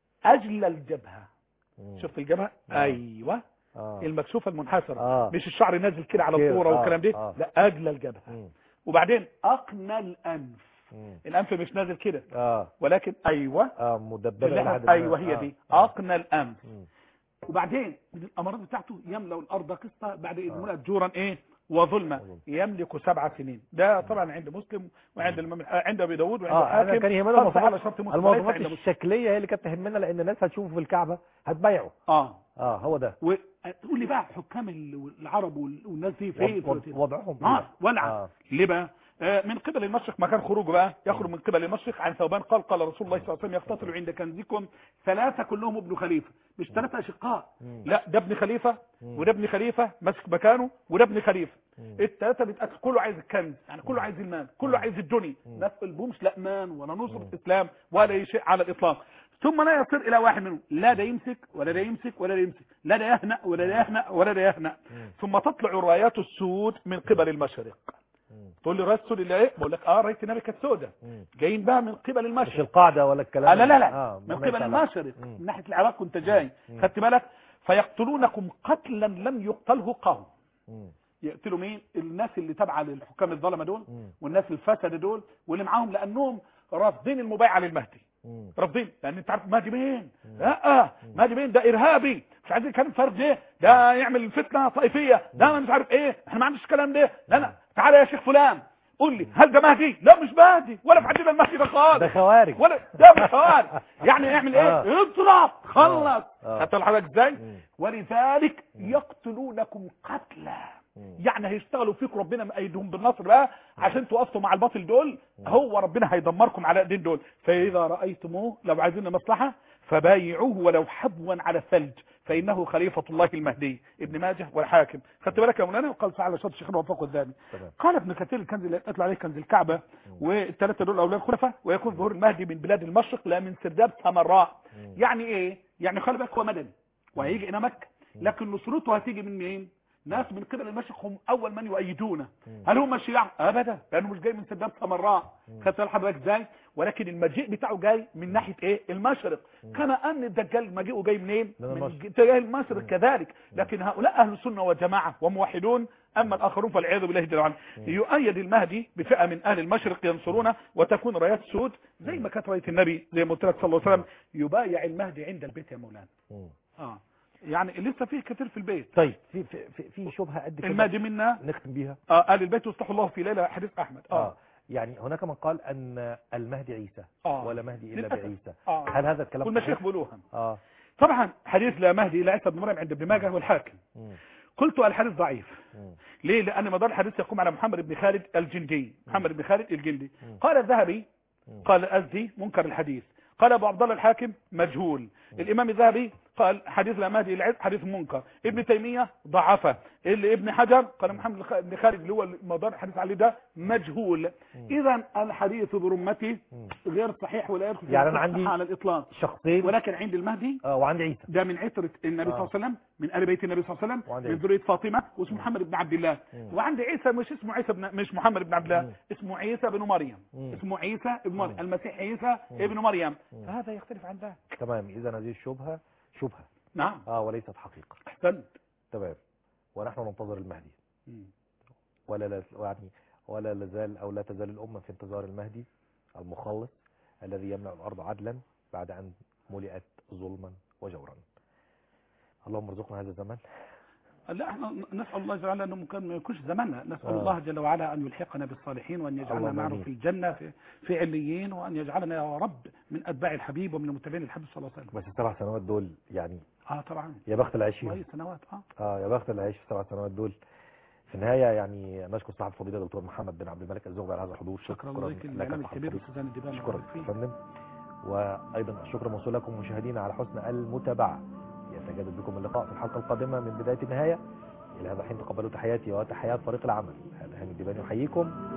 اجل الجبهة. مم. شفت الجبهة؟ آه. ايوه آه. المكشوفة المنحسرة، آه. مش الشعر نازل كده على كده. الصورة آه. والكلام ده. آه. لا اجل الجبهة. مم. وبعدين اقنى الانف. مم. الانف مش نازل كده اه ولكن ايوه اه مدببه اللي لحد احنا ايوه هي آه. دي آه. اقنى الانف. مم. وبعدين من الامراض بتاعته يملا الارض قسطا بعد اذ آه. ملأت جورا ايه وظلمه وظلم. يملك سبع سنين. ده طبعا عند مسلم وعند الامام عند ابي داوود وعند اه انا الحاكم. كان يهمنا خاصة على شرط المواصفات مسلم ليس المواصفات عند مسلم. الشكليه هي اللي كانت تهمنا، لان الناس هتشوفه في الكعبه هتبايعه. اه اه هو ده. وتقول لي بقى حكام ال- العرب وال- والناس دي فين؟ وض- وض- وضعهم اه ايه؟ ولعه. آه. ليه بقى؟ آه من قبل المشرق ما كان خروجه بقى يخرج من قبل المشرق. عن ثوبان قال قال رسول الله صلى الله عليه وسلم يقتتل عند كنزكم ثلاثه كلهم ابن خليفه. مش ثلاثه اشقاء، مم. لا ده ابن خليفه مم. وده ابن خليفه ماسك مكانه وده ابن خليفه. مم. الثلاثه بيتقتل كله عايز الكنز، يعني كله عايز المال، كله عايز الدنيا. مم. ما يقلبهمش لا امان ولا نصره اسلام ولا أي شيء على الاطلاق. ثم لا يصير الى واحد منهم، لا ده يمسك ولا ده يمسك ولا ده يمسك، لا ده يهنأ ولا ده يهنأ ولا ده يهنأ. مم. ثم تطلع الرايات السود من قبل المشرق. مم. تقول لي رايه السود اللي ايه؟ بقول لك اه رايه النبي كانت سوداء. مم. جايين بقى من قبل مش المشرق. القاعده ولا الكلام آه لا لا لا آه. من مالناش قبل علاقة. المشرق مم. من ناحيه العراق كنت جاي. مم. خدت بالك؟ فيقتلونكم قتلا لم يقتله قوم. مم. يقتلوا مين؟ الناس اللي تابعه للحكام الظلمه دول مم. والناس الفسد دول واللي معاهم، لانهم رافضين المبايعه للمهدي. مم. رافضين، لان انت عارف مهدي مين؟ لا مهدي مين؟ ده ارهابي، مش عايزين كلام فرد ده، ده يعمل فتنه طائفيه، ده انا مش عارف ايه، احنا ما عندناش الكلام ده. لا لا تعالى يا شيخ فلان قول لي هل ده مهدي؟ لا مش مهدي ولا في عندنا المهدي ده خالص، ده خوارج ولا ده مش خوارج. يعني اعمل ايه؟ آه. اضرب خلص. آه. آه. خدت حضرتك ازاي؟ مم. ولذلك يقتلونكم قتلا. مم. يعني هيشتغلوا فيكم ربنا مأيدهم بالنصر بقى عشان توقفوا مع الباطل دول. هو ربنا هيدمركم على ايدين دول. فاذا رايتموه لو عايزين مصلحه فبايعوه ولو حبوا على الثلج فانه خليفه الله المهدي. ابن ماجه والحاكم. خدت بالك يا مولانا؟ وقال فعل شرط الشيخ وفقه الذهبي. قال ابن كثير الكنز اللي قتلوا عليه كنز الكعبه والثلاثه دول اولاد خلفاء، ويكون ظهور المهدي من بلاد المشرق لا من سرداب سمراء. يعني ايه؟ يعني خلي بالك هو مدني وهيجي الى مكه، لكن نصرته هتيجي من مين؟ ناس من قبل المشرق هم اول من يؤيدونه. هل هم الشيعة؟ ابدا، لانه مش جاي من سداد سمراء. خدت حضرتك ازاي؟ ولكن المجيء بتاعه جاي من ناحيه ايه؟ المشرق. كما ان الدجال مجيئه جاي منين؟ من اتجاه المشرق كذلك. لكن هؤلاء اهل السنه والجماعه وموحدون، اما الاخرون فالعياذ بالله جل وعلا. يؤيد المهدي بفئه من اهل المشرق ينصرونه وتكون رايات سود زي ما كانت رايه النبي زي ما قلت لك صلى الله عليه وسلم. يبايع المهدي عند البيت يا مولانا. اه يعني لسه فيه كتير في البيت. طيب في في في, في شبهه قد كده المهدي منا نختم بيها. اه قال البيت يصلح الله في ليله حديث احمد. اه, آه. يعني هناك من قال ان المهدي عيسى آه. ولا مهدي الا للأسف. بعيسى. آه. هل هذا الكلام والمشايخ بيقولوها. اه طبعا حديث لا مهدي الا عيسى بن مريم عند ابن ماجه والحاكم. مم. قلت الحديث ضعيف. مم. ليه؟ لان مدار الحديث يقوم على محمد بن خالد الجندي. محمد بن خالد الجندي. مم. قال الذهبي مم. قال الازدي منكر الحديث. قال ابو عبد الله الحاكم مجهول. مم. الامام الذهبي قال حديث لا مهدي الا عيسى حديث منكر. ابن تيميه ضعفه. اللي ابن حجر قال محمد بن خالد اللي هو مدار الحديث عليه ده مجهول. اذا الحديث برمته غير صحيح ولا يدخل يعني انا عندي على الاطلاق شخصين، ولكن عند المهدي اه وعندي عيسى ده من عترة النبي آه. صلى الله عليه وسلم، من آل بيت النبي صلى الله عليه وعندي وسلم، من عيسى. ذرية فاطمة، واسمه محمد بن عبد الله. مم. وعند عيسى مش اسمه عيسى بن مش محمد بن عبد الله، مم. اسمه عيسى بن مريم. مم. اسمه عيسى ابن مريم، مم. المسيح عيسى مم. ابن مريم. مم. فهذا يختلف عن ذاك. تمام. اذا هذه الشبهه شبهه نعم. اه وليست حقيقه. احسنت. تمام. ونحن ننتظر المهدي مم. ولا لا يعني ولا لازال او لا تزال الامه في انتظار المهدي المخلص الذي يملأ الارض عدلا بعد ان ملئت ظلما وجورا. اللهم ارزقنا هذا الزمان. لا احنا نسال الله جل وعلا انه كان ما يكونش زماننا، نسال آه. الله جل وعلا ان يلحقنا بالصالحين وان يجعلنا اللهم معه آمين. في الجنه في, في عليين، وان يجعلنا يا رب من اتباع الحبيب ومن متابعين الحبيب صلى الله عليه وسلم. بس السبع سنوات دول يعني اه طبعا يا بخت العايشين. كويس سنوات. اه اه يا بخت العيش في السبع سنوات دول. في النهايه يعني نشكر صاحب الفضيله دكتور محمد بن عبد الملك الزغبي على هذا الحضور. شكرا لك الاعلام الكبير استاذ الدبان. شكرا يا فندم. وايضا الشكر موصول لكم مشاهدينا على حسن المتابعه. يتجدد بكم اللقاء في الحلقه القادمه من بدايه النهايه. الى هذا الحين تقبلوا تحياتي وتحيات فريق العمل. هذا هاني الدباني يحييكم.